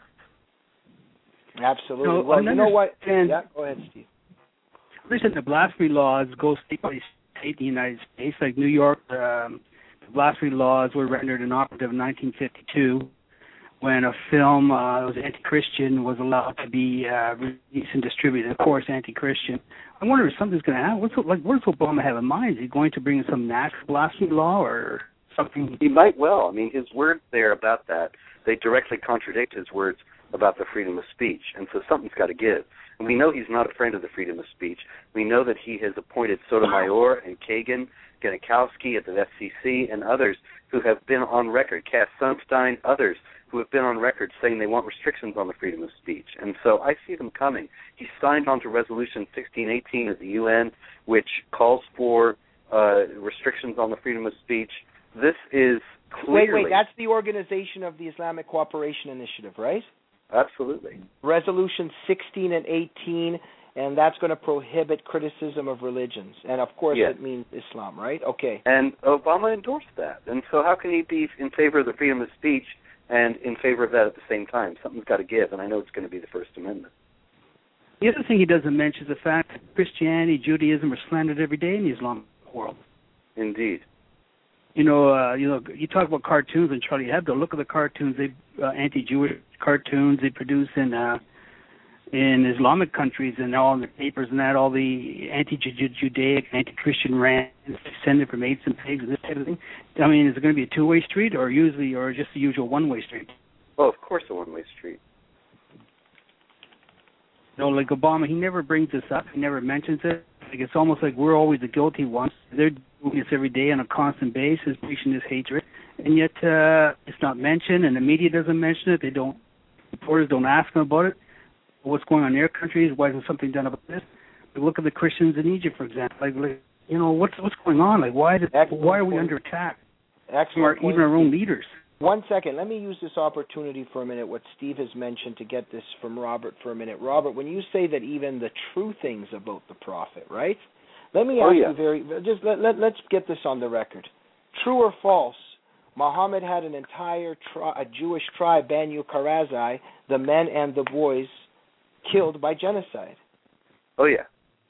Absolutely. No, well, you know what? Yeah, go ahead, Steve. Listen, the blasphemy laws go state by state in the United States. Like New York, um, the blasphemy laws were rendered inoperative in nineteen fifty-two. When a film uh, was anti-Christian was allowed to be uh, released and distributed, of course, anti-Christian. I wonder if something's going to happen. What's like? What does Obama have in mind? Is he going to bring in some national blasphemy law or something? He might well. I mean, his words there about that, they directly contradict his words about the freedom of speech, and so something's got to give. And we know he's not a friend of the freedom of speech. We know that he has appointed Sotomayor and Kagan, Ganikowski at the F C C, and others who have been on record, Cass Sunstein, others who have been on record saying they want restrictions on the freedom of speech. And so I see them coming. He signed on to Resolution sixteen eighteen of the U N, which calls for uh, restrictions on the freedom of speech. this is clearly... Wait, wait, that's the organization of the Islamic Cooperation Initiative, right? Absolutely. Resolution sixteen and eighteen, and that's going to prohibit criticism of religions. And, of course, yeah. it means Islam, right? Okay. And Obama endorsed that. And so how can he be in favor of the freedom of speech and in favor of that at the same time? Something's got to give, and I know it's going to be the First Amendment. The other thing he doesn't mention is the fact that Christianity, Judaism are slandered every day in the Islamic world. Indeed. You know, uh, you know, you talk about cartoons and Charlie Hebdo. Look at the cartoons, they uh, anti-Jewish cartoons they produce in uh, in Islamic countries, and all in the papers and that, all the anti-Judaic, anti-Christian rants descended from apes and pigs and this type of thing. I mean, is it going to be a two-way street, or usually, or just the usual one-way street? Well, of course, a one-way street. You know, like Obama, he never brings this up. He never mentions it. Like it's almost like we're always the guilty ones. They're doing this every day on a constant basis, preaching this hatred, and yet uh, it's not mentioned, and the media doesn't mention it. They don't. Reporters don't ask them about it. What's going on in their countries? Why isn't something done about this? Like look at the Christians in Egypt, for example. Like, like you know, what's what's going on? Like, why did, why are we under attack from our, even our own leaders? One second. Let me use this opportunity for a minute, what Steve has mentioned, to get this from Robert for a minute. Robert, when you say that even the true things about the prophet, right? Let me ask oh, yeah. you very, just let, let, let's get this on the record. True or false, Muhammad had an entire tri- a Jewish tribe, Banu Qarazai, the men and the boys, killed by genocide. Oh, yeah.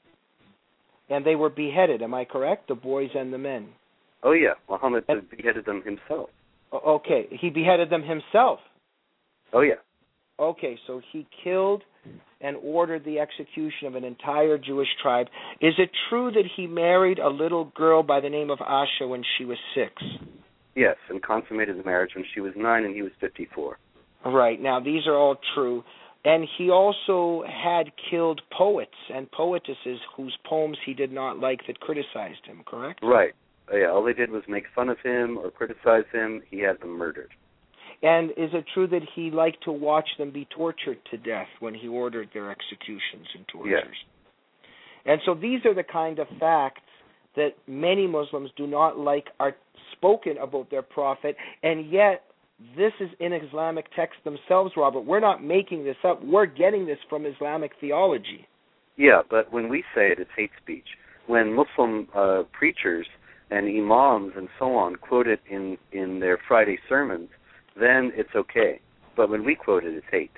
And they were beheaded, am I correct? The boys and the men. Oh, yeah. Muhammad and, beheaded them himself. Okay, he beheaded them himself. Oh, yeah. Okay, so he killed and ordered the execution of an entire Jewish tribe. Is it true that he married a little girl by the name of Asha when she was six? Yes, and consummated the marriage when she was nine and he was fifty-four. Right, now these are all true. And he also had killed poets and poetesses whose poems he did not like that criticized him, correct? Right. Yeah, all they did was make fun of him or criticize him. He had them murdered. And is it true that he liked to watch them be tortured to death when he ordered their executions and tortures? Yes. And so these are the kind of facts that many Muslims do not like are spoken about their prophet, and yet this is in Islamic texts themselves, Robert. We're not making this up. We're getting this from Islamic theology. Yeah, but when we say it, it's hate speech. When Muslim uh, preachers and imams and so on quote it in, in their Friday sermons, then it's okay. But when we quote it, it's hate.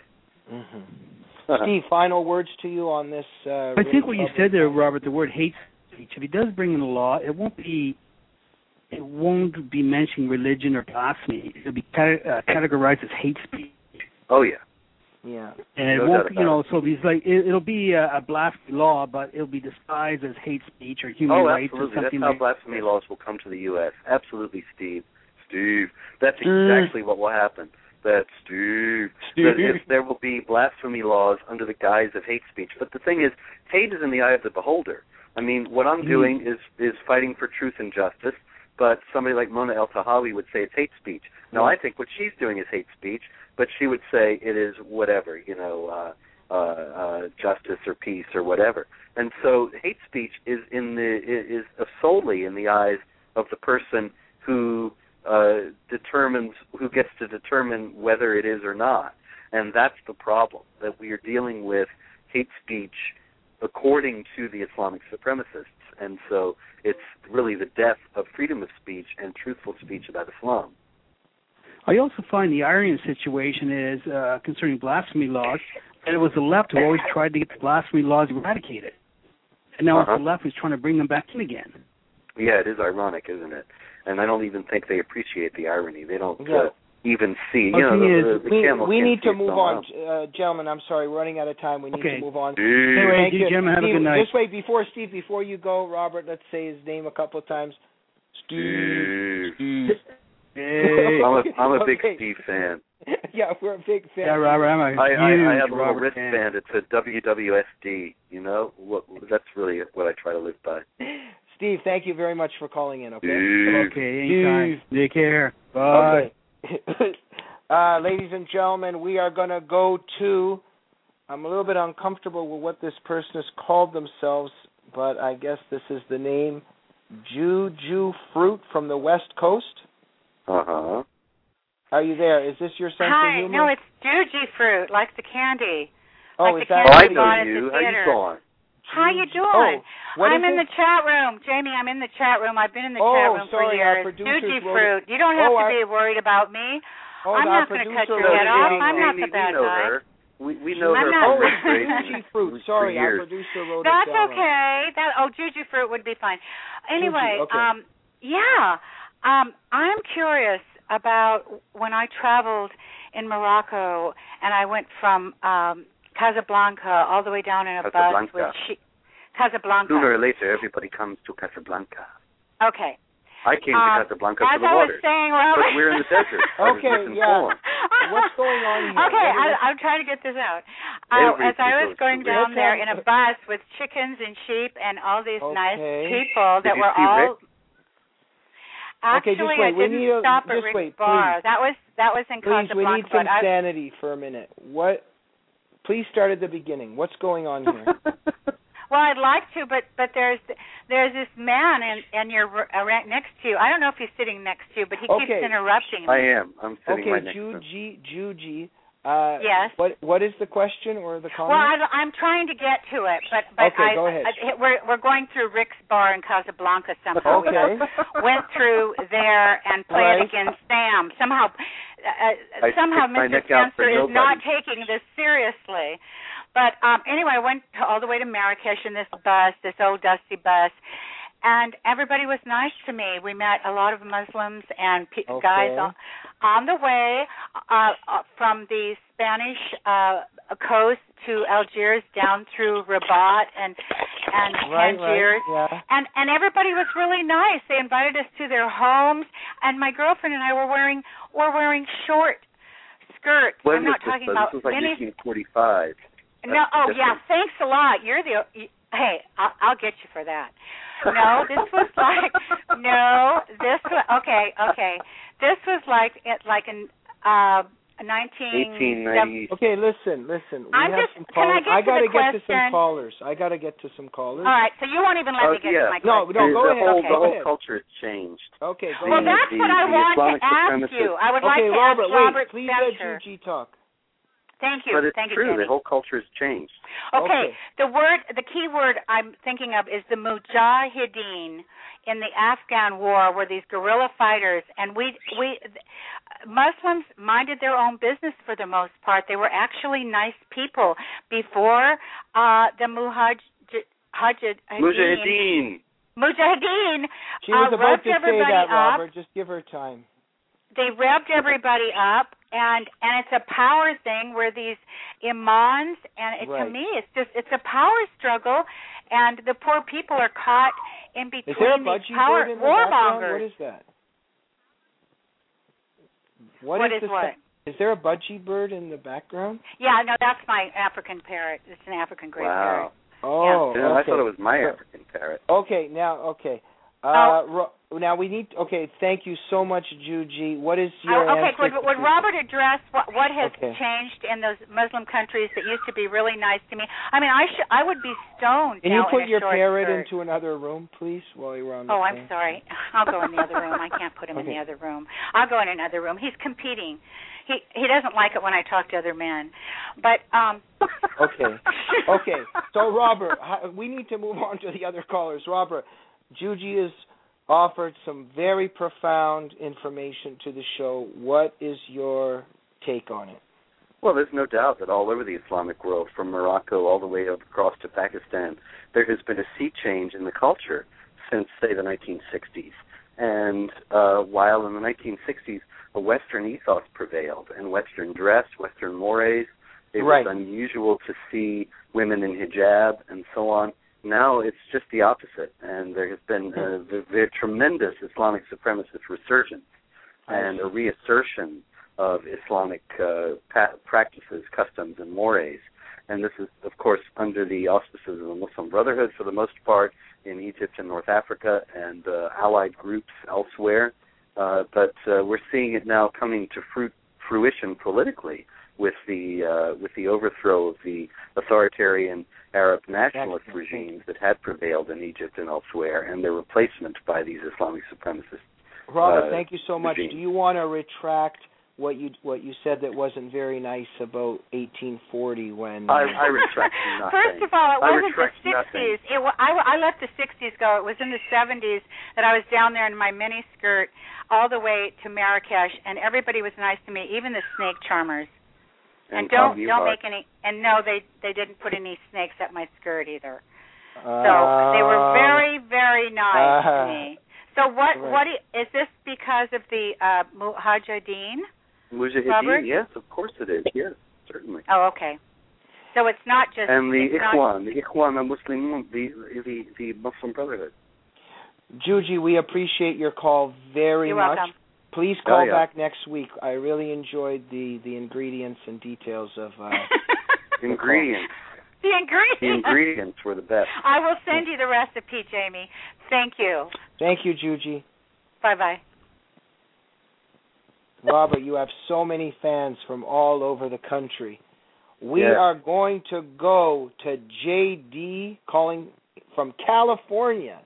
Mm-hmm. Steve, final words to you on this. Uh, I think what you said there, Robert, the word hate speech, if he does bring in a law, it won't be it won't be mentioning religion or blasphemy. It'll be cate- uh, categorized as hate speech. Oh, yeah. Yeah. And it no won't, you know, so these like it, it'll be a, a blasphemy law, but it'll be disguised as hate speech or human oh, rights absolutely. or something. That's how like blasphemy laws will come to the U S Absolutely, Steve. Steve. That's exactly what will happen. That's Steve. Steve. That if there will be blasphemy laws under the guise of hate speech. But the thing is, hate is in the eye of the beholder. I mean, what I'm mm-hmm. doing is is fighting for truth and justice, but somebody like Mona El-Tahawi would say it's hate speech. Now, I think what she's doing is hate speech, but she would say it is whatever, you know, uh, uh, uh, justice or peace or whatever. And so hate speech is in the is solely in the eyes of the person who uh, determines, who gets to determine whether it is or not. And that's the problem, that we are dealing with hate speech according to the Islamic supremacists. And so it's really the death of freedom of speech and truthful speech about Islam. I also find the irony of the situation is, uh, concerning blasphemy laws, that it was the left who always tried to get the blasphemy laws eradicated. And now uh-huh. it's the left who's trying to bring them back in again. Yeah, it is ironic, isn't it? And I don't even think they appreciate the irony. They don't yeah. uh, even see. Well, you know, the, the, the we, camel we need to see move on. Uh, gentlemen, I'm sorry, we're running out of time. We need okay. to move on. Anyway, Thank you, you. gentlemen, have Steve, a good night. Just wait, before, Steve, before you go, Robert, let's say his name a couple of times. Steve. Steve. Hey. I'm a, I'm a big okay. Steve fan. Yeah, we're a big fan. Yeah, Robert, I'm a I, huge I, I have a little Robert wristband. fan. It's a W W S D, you know? What, that's really what I try to live by. Steve, thank you very much for calling in, okay? Steve. Okay, anytime. Take care. Bye. Okay. uh, ladies and gentlemen, we are going to go to, I'm a little bit uncomfortable with what this person has called themselves, but I guess this is the name, Juju Fruit from the West Coast. Uh-huh. Are you there? Is this your sense Hi. of humor? No, it's Juji fruit, like the candy. Oh, like is the that candy Oh, I we know got at you. the How you theater. doing? How you doing? Oh, what I'm is in it? the chat room. Jamie, I'm in the chat room. I've been in the Oh, chat room sorry, for our years. producers Juji wrote fruit. it. You don't have Oh, to our- be worried about me. Oh, I'm our not going to cut producer your No, head wrote it off. down. I'm not Jamie, the bad we know guy. her. We we know I'm her not- from Oh, it's registration Juji fruit. for Sorry, our years. producer wrote That's it down. okay. That oh, Juju fruit would be fine. Anyway, Juju, okay. um, yeah, um, I'm curious about when I traveled in Morocco and I went from um, Casablanca all the way down in a bus Casablanca. with she- Casablanca. Sooner or later, everybody comes to Casablanca. Okay. I came Um, to Casablanca as for the I water. was saying, Robert, But we're in the desert. I was Okay, listening yeah. to them. What's going on here? Okay, What is- I, I'm trying to get this out. Uh, as I was Everybody going goes to down Let's there have- in a bus with chickens and sheep and all these nice Okay. people that Did you were see all. Rick? Okay, Actually, just wait. I We didn't need a- stop at just Rick's wait, bar. please. That was that was in Please, we Casablanca. need some but I, sanity for a minute. What? Please start at the beginning. What's going on here? well, I'd like to, but but there's there's this man and and you're r- right next to you. I don't know if he's sitting next to you, but he Okay. keeps interrupting me. I am. I'm sitting Okay, right next to him. Juji, Juji. Uh, Yes. What What is the question or the comment? Well, I, I'm trying to get to it, but but Okay, I, go ahead. I, we're we're going through Rick's bar in Casablanca somehow. Okay. We went through there and played Right. against Sam. Somehow, uh, I somehow stick my Mister neck out for Spencer is not nobody. taking this seriously. But um, anyway, I went to, all the way to Marrakesh in this bus, this old dusty bus, and everybody was nice to me. We met a lot of Muslims and pe- Okay. guys on, on the way uh, uh, from the Spanish uh, coast to Algiers down through Rabat and and Right, Tangiers. right, yeah. And and everybody was really nice. They invited us to their homes, and my girlfriend and I were wearing were wearing short skirts. When I'm not was this, talking though? about This was like mini. nineteen forty-five. No, That's oh different. yeah, thanks a lot. You're the you, hey, I'll, I'll get you for that. No, this was like no, this was okay, okay. This was like it like in uh nineteen eighteen ninety. Okay, listen, listen. We I'm have just- some can I callers. get to gotta the get to some question? callers. I gotta get to some callers. All right, so you won't even let Oh, me get yeah. to my No, question. no, the, go the ahead. whole, Okay, the go whole ahead. culture has changed. Okay, go Well, ahead. that's the- what I the want Islamic to ask supremacists- you. I would like okay, to Robert, ask Robert wait. Please let Spencer. Juji talk. Thank you. But it's Thank you, true. Jamie. The whole culture has changed. Okay, Okay. the word, the key word I'm thinking of is the mujahideen in the Afghan war, were these guerrilla fighters, and we we Muslims minded their own business for the most part. They were actually nice people before uh, the mujahid, Mujahideen. Mujahideen She was uh, about rubbed to say everybody that, up. Robert. Just give her time. They revved everybody up, and and it's a power thing where these imams, and it, Right. to me, it's just it's a power struggle, and the poor people are caught in between Is there a these budgie power bird in the background? What warmongers. is that? What is the what? Is there a budgie bird in the background? Yeah, no, that's my African parrot. It's an African gray Wow. Oh, Yeah, I okay. thought it was my African parrot. Okay, now, okay. Uh, ro- now we need. Okay, thank you so much, Juji. What is your parrot. Oh, okay, answer? would, would Robert address what what has Okay. changed in those Muslim countries that used to be really nice to me? I mean, I should I would be stoned Can now you put in a your short parrot skirt. into another room, please, while you're on the Oh, phone? I'm sorry. I'll go in the other room. I can't put him in Okay. the other room. I'll go in another room. He's competing. He he doesn't like it when I talk to other men. But um Okay. Okay. So, Robert, how- we need to move on to the other callers. Robert, Juji has offered some very profound information to the show. What is your take on it? Well, there's no doubt that all over the Islamic world, from Morocco all the way up across to Pakistan, there has been a sea change in the culture since, say, the nineteen sixties. And uh, while in the nineteen sixties, a Western ethos prevailed, and Western dress, Western mores, it Right. was unusual to see women in hijab and so on. Now it's just the opposite, and there has been a, a, a tremendous Islamic supremacist resurgence and a reassertion of Islamic uh, pa- practices, customs, and mores. And this is, of course, under the auspices of the Muslim Brotherhood for the most part in Egypt and North Africa and uh, allied groups elsewhere. Uh, but uh, we're seeing it now coming to fruit, fruition politically with the uh, with the overthrow of the authoritarian Arab nationalist Excellent. regimes that had prevailed in Egypt and elsewhere, and their replacement by these Islamic supremacist Robert, uh, thank you so much. regime. Do you want to retract what you what you said that wasn't very nice about eighteen forty when? I, I retract nothing. First of all, it I wasn't the retract sixties. nothing. It wa- I, I let the sixties go. It was in the seventies that I was down there in my mini skirt all the way to Marrakesh, and everybody was nice to me, even the snake charmers. And, And don't Tom don't Newhart. make any. And no, they they didn't put any snakes up my skirt either. Uh, So they were very very nice uh, to me. So what right. what is this because of the uh, Mujahideen? Robert? Mujahideen, yes, of course it is. Yes, certainly. Oh, okay. So it's not just And the it's Ikhwan, not, the Ikhwan al-Muslimun, the, the the Muslim Brotherhood. Juji, we appreciate your call very You're much. welcome. Please call Oh, yeah. back next week. I really enjoyed the, the ingredients and details of. Uh, Ingredients. The ingredients. The ingredients were the best. I will send you the recipe, Jamie. Thank you. Thank you, Juji. Bye bye. Robert, you have so many fans from all over the country. We Yes. are going to go to J D calling from California.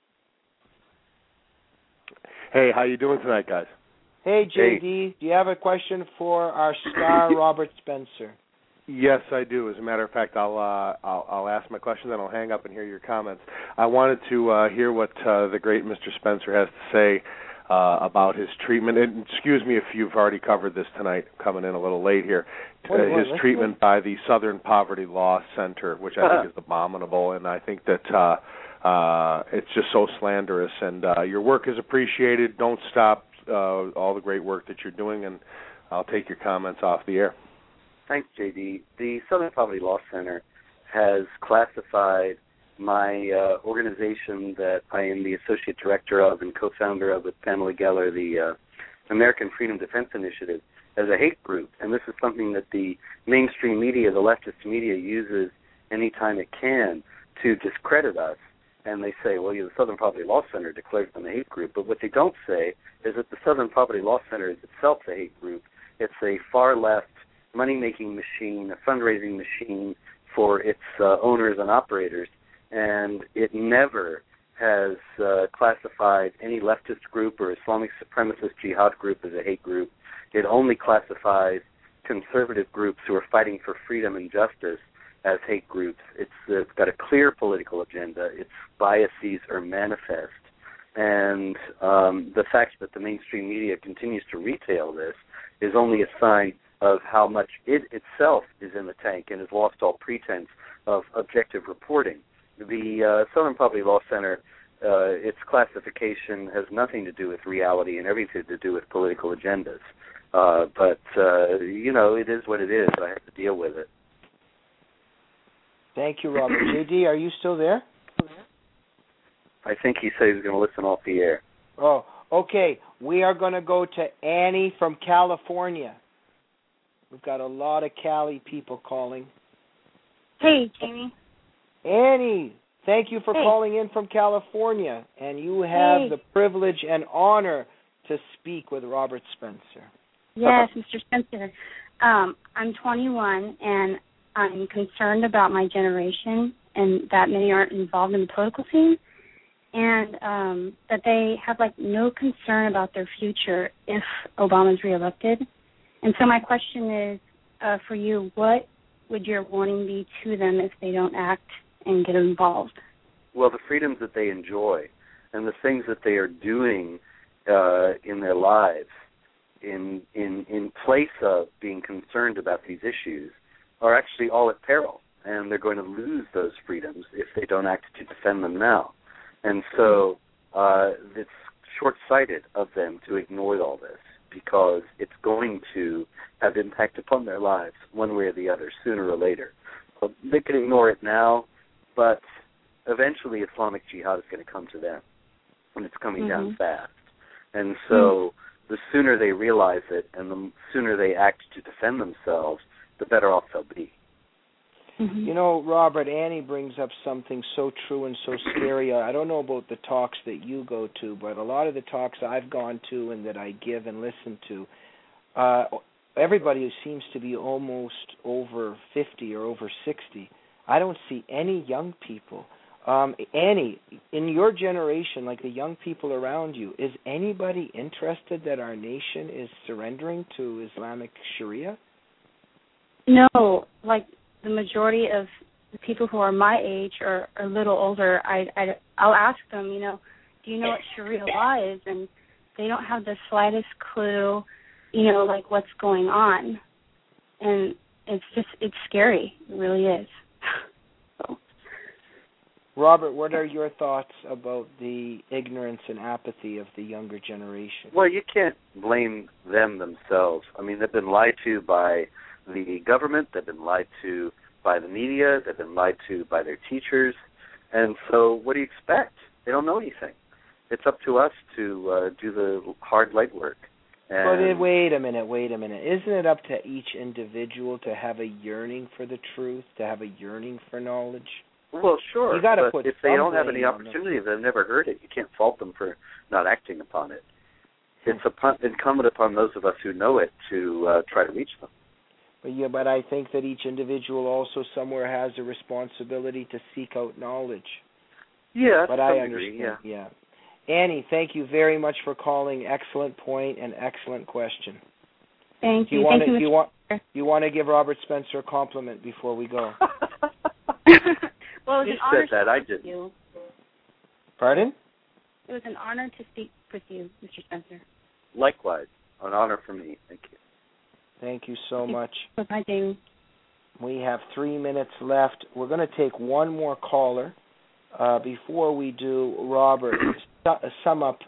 Hey, how you doing tonight, guys? Hey, J D, Hey. do you have a question for our star, Robert Spencer? Yes, I do. As a matter of fact, I'll uh, I'll, I'll ask my question, then I'll hang up and hear your comments. I wanted to uh, hear what uh, the great Mister Spencer has to say uh, about his treatment. And excuse me if you've already covered this tonight. I'm coming in a little late here. Wait, uh, wait, his let's treatment see. by the Southern Poverty Law Center, which I think is abominable, and I think that uh, uh, it's just so slanderous. And uh, your work is appreciated. Don't stop uh, all the great work that you're doing, and I'll take your comments off the air. Thanks, J D. The Southern Poverty Law Center has classified my uh, organization that I am the associate director of and co-founder of with Pamela Geller, the uh, American Freedom Defense Initiative, as a hate group. And this is something that the mainstream media, the leftist media, uses anytime it can to discredit us. And they say, well, you know, the Southern Poverty Law Center declared them a hate group. But what they don't say is that the Southern Poverty Law Center is itself a hate group. It's a far-left money-making machine, a fundraising machine for its uh, owners and operators, and it never has uh, classified any leftist group or Islamic supremacist jihad group as a hate group. It only classifies conservative groups who are fighting for freedom and justice as hate groups. It's, uh, it's got a clear political agenda. Its biases are manifest. And um, the fact that the mainstream media continues to retail this is only a sign of how much it itself is in the tank and has lost all pretense of objective reporting. The uh, Southern Poverty Law Center, uh, its classification has nothing to do with reality and everything to do with political agendas. Uh, but, uh, you know, it is what it is. I have to deal with it. Thank you, Robert. J D, are you still there? I think he said he was going to listen off the air. Oh, okay. We are going to go to Annie from California. We've got a lot of Cali people calling. Hey, Jamie. Annie, thank you for Hey. calling in from California. And you have Hey. the privilege and honor to speak with Robert Spencer. Yes, Mister Spencer. Um, I'm twenty-one, and I'm concerned about my generation and that many aren't involved in the political scene, and um, that they have, like, no concern about their future if Obama's reelected. And so my question is, uh, for you, what would your warning be to them if they don't act and get involved? Well, the freedoms that they enjoy and the things that they are doing uh, in their lives in, in, in place of being concerned about these issues are actually all at peril, and they're going to lose those freedoms if they don't act to defend them now. And so uh, it's short-sighted of them to ignore all this, because it's going to have impact upon their lives one way or the other, sooner or later. So they can ignore it now, but eventually Islamic jihad is going to come to them, and it's coming Mm-hmm. down fast. And so mm-hmm. the sooner they realize it and the sooner they act to defend themselves, the better off they'll be. Mm-hmm. You know, Robert, Annie brings up something so true and so scary. I don't know about the talks that you go to, but a lot of the talks I've gone to and that I give and listen to, uh, everybody seems to be almost over fifty or over sixty. I don't see any young people. Um, Annie, in your generation, like the young people around you, is anybody interested that our nation is surrendering to Islamic Sharia? No, like the majority of the people who are my age or, or a little older, I, I, I'll ask them, you know, do you know what Sharia law is? And they don't have the slightest clue, you know, like what's going on. And it's just, it's scary. It really is. So. Robert, what are your thoughts about the ignorance and apathy of the younger generation? Well, you can't blame them themselves. I mean, they've been lied to by the government, they've been lied to by the media, they've been lied to by their teachers, and so what do you expect? They don't know anything. It's up to us to uh, do the hard legwork. And but wait a minute, wait a minute. Isn't it up to each individual to have a yearning for the truth, to have a yearning for knowledge? Well, sure, you gotta but put if they don't have any on opportunity, they've never heard it. You can't fault them for not acting upon it. It's upon, incumbent upon those of us who know it to uh, try to reach them. But yeah, but I think that each individual also somewhere has a responsibility to seek out knowledge. Yeah, but to I some understand. Degree, yeah. yeah. Annie, thank you very much for calling. Excellent point and excellent question. Thank you. you wanna, thank you. you want you want to give Robert Spencer a compliment before we go? Well, it was you an honor said that. to I speak didn't. with you. Pardon? It was an honor to speak with you, Mister Spencer. Likewise, an honor for me. Thank you. Thank you so much. Bye, Jamie. We have three minutes left. We're going to take one more caller. Uh, before we do, Robert, sum up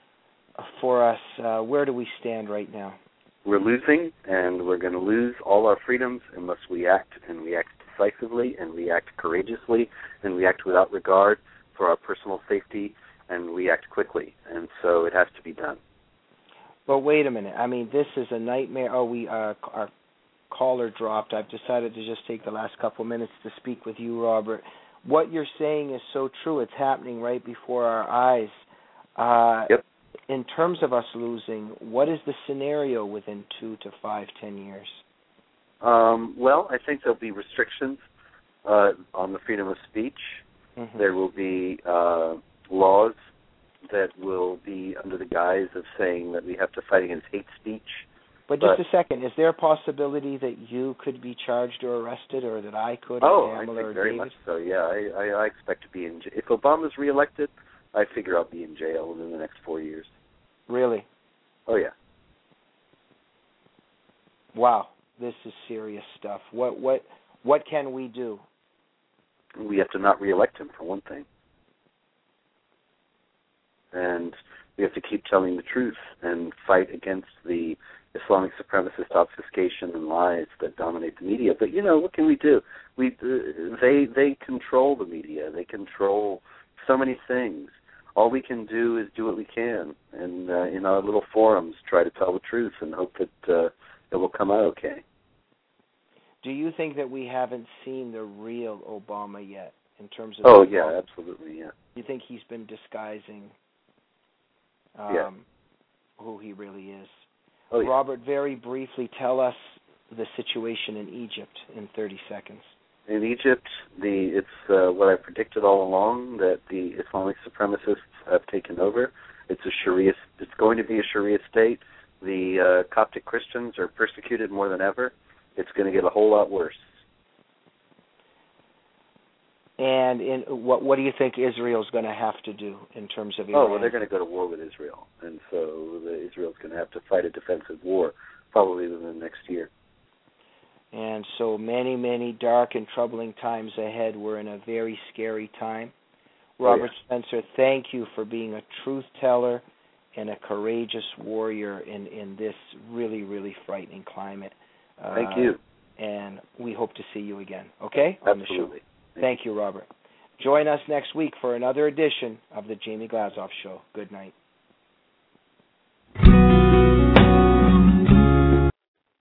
for us. Uh, where do we stand right now? We're losing, and we're going to lose all our freedoms unless we act, and we act decisively, and we act courageously, and we act without regard for our personal safety, and we act quickly. And so it has to be done. But wait a minute. I mean, this is a nightmare. Oh, we uh, our caller dropped. I've decided to just take the last couple minutes to speak with you, Robert. What you're saying is so true. It's happening right before our eyes. Uh, yep. In terms of us losing, what is the scenario within two to five, ten years? Um, well, I think there'll be restrictions uh, on the freedom of speech. Mm-hmm. There will be uh, laws that will be under the guise of saying that we have to fight against hate speech. But, but just a second, is there a possibility that you could be charged or arrested, or that I could, oh, or Pamela, I think or very David? much so, yeah. I, I, I expect to be in jail. If Obama's reelected, I figure I'll be in jail within the next four years. Really? Oh, yeah. Wow, this is serious stuff. What what what can we do? We have to not reelect him, for one thing. And we have to keep telling the truth and fight against the Islamic supremacist obfuscation and lies that dominate the media. But, you know, what can we do? We uh, they they control the media. They control so many things. All we can do is do what we can, and uh, in our little forums, try to tell the truth and hope that uh, it will come out okay. Do you think that we haven't seen the real Obama yet in terms of? Oh yeah, absolutely, yeah. You think he's been disguising um, yeah. who he really is? Oh, yeah. Robert, very briefly, tell us the situation in Egypt in thirty seconds. In Egypt, the it's uh, what I predicted all along, that the Islamic supremacists have taken over. It's a Sharia. It's going to be a Sharia state. The uh, Coptic Christians are persecuted more than ever. It's going to get a whole lot worse. And in what what do you think Israel's going to have to do in terms of Iran? Oh, well, they're going to go to war with Israel, and so the, Israel's going to have to fight a defensive war probably within the next year. And so many, many dark and troubling times ahead. We're in a very scary time. Robert oh, yeah. Spencer, thank you for being a truth teller and a courageous warrior in, in this really, really frightening climate. Uh, thank you. And we hope to see you again, okay? Absolutely. On the show. Thank you, Robert. Join us next week for another edition of the Jamie Glazoff Show. Good night.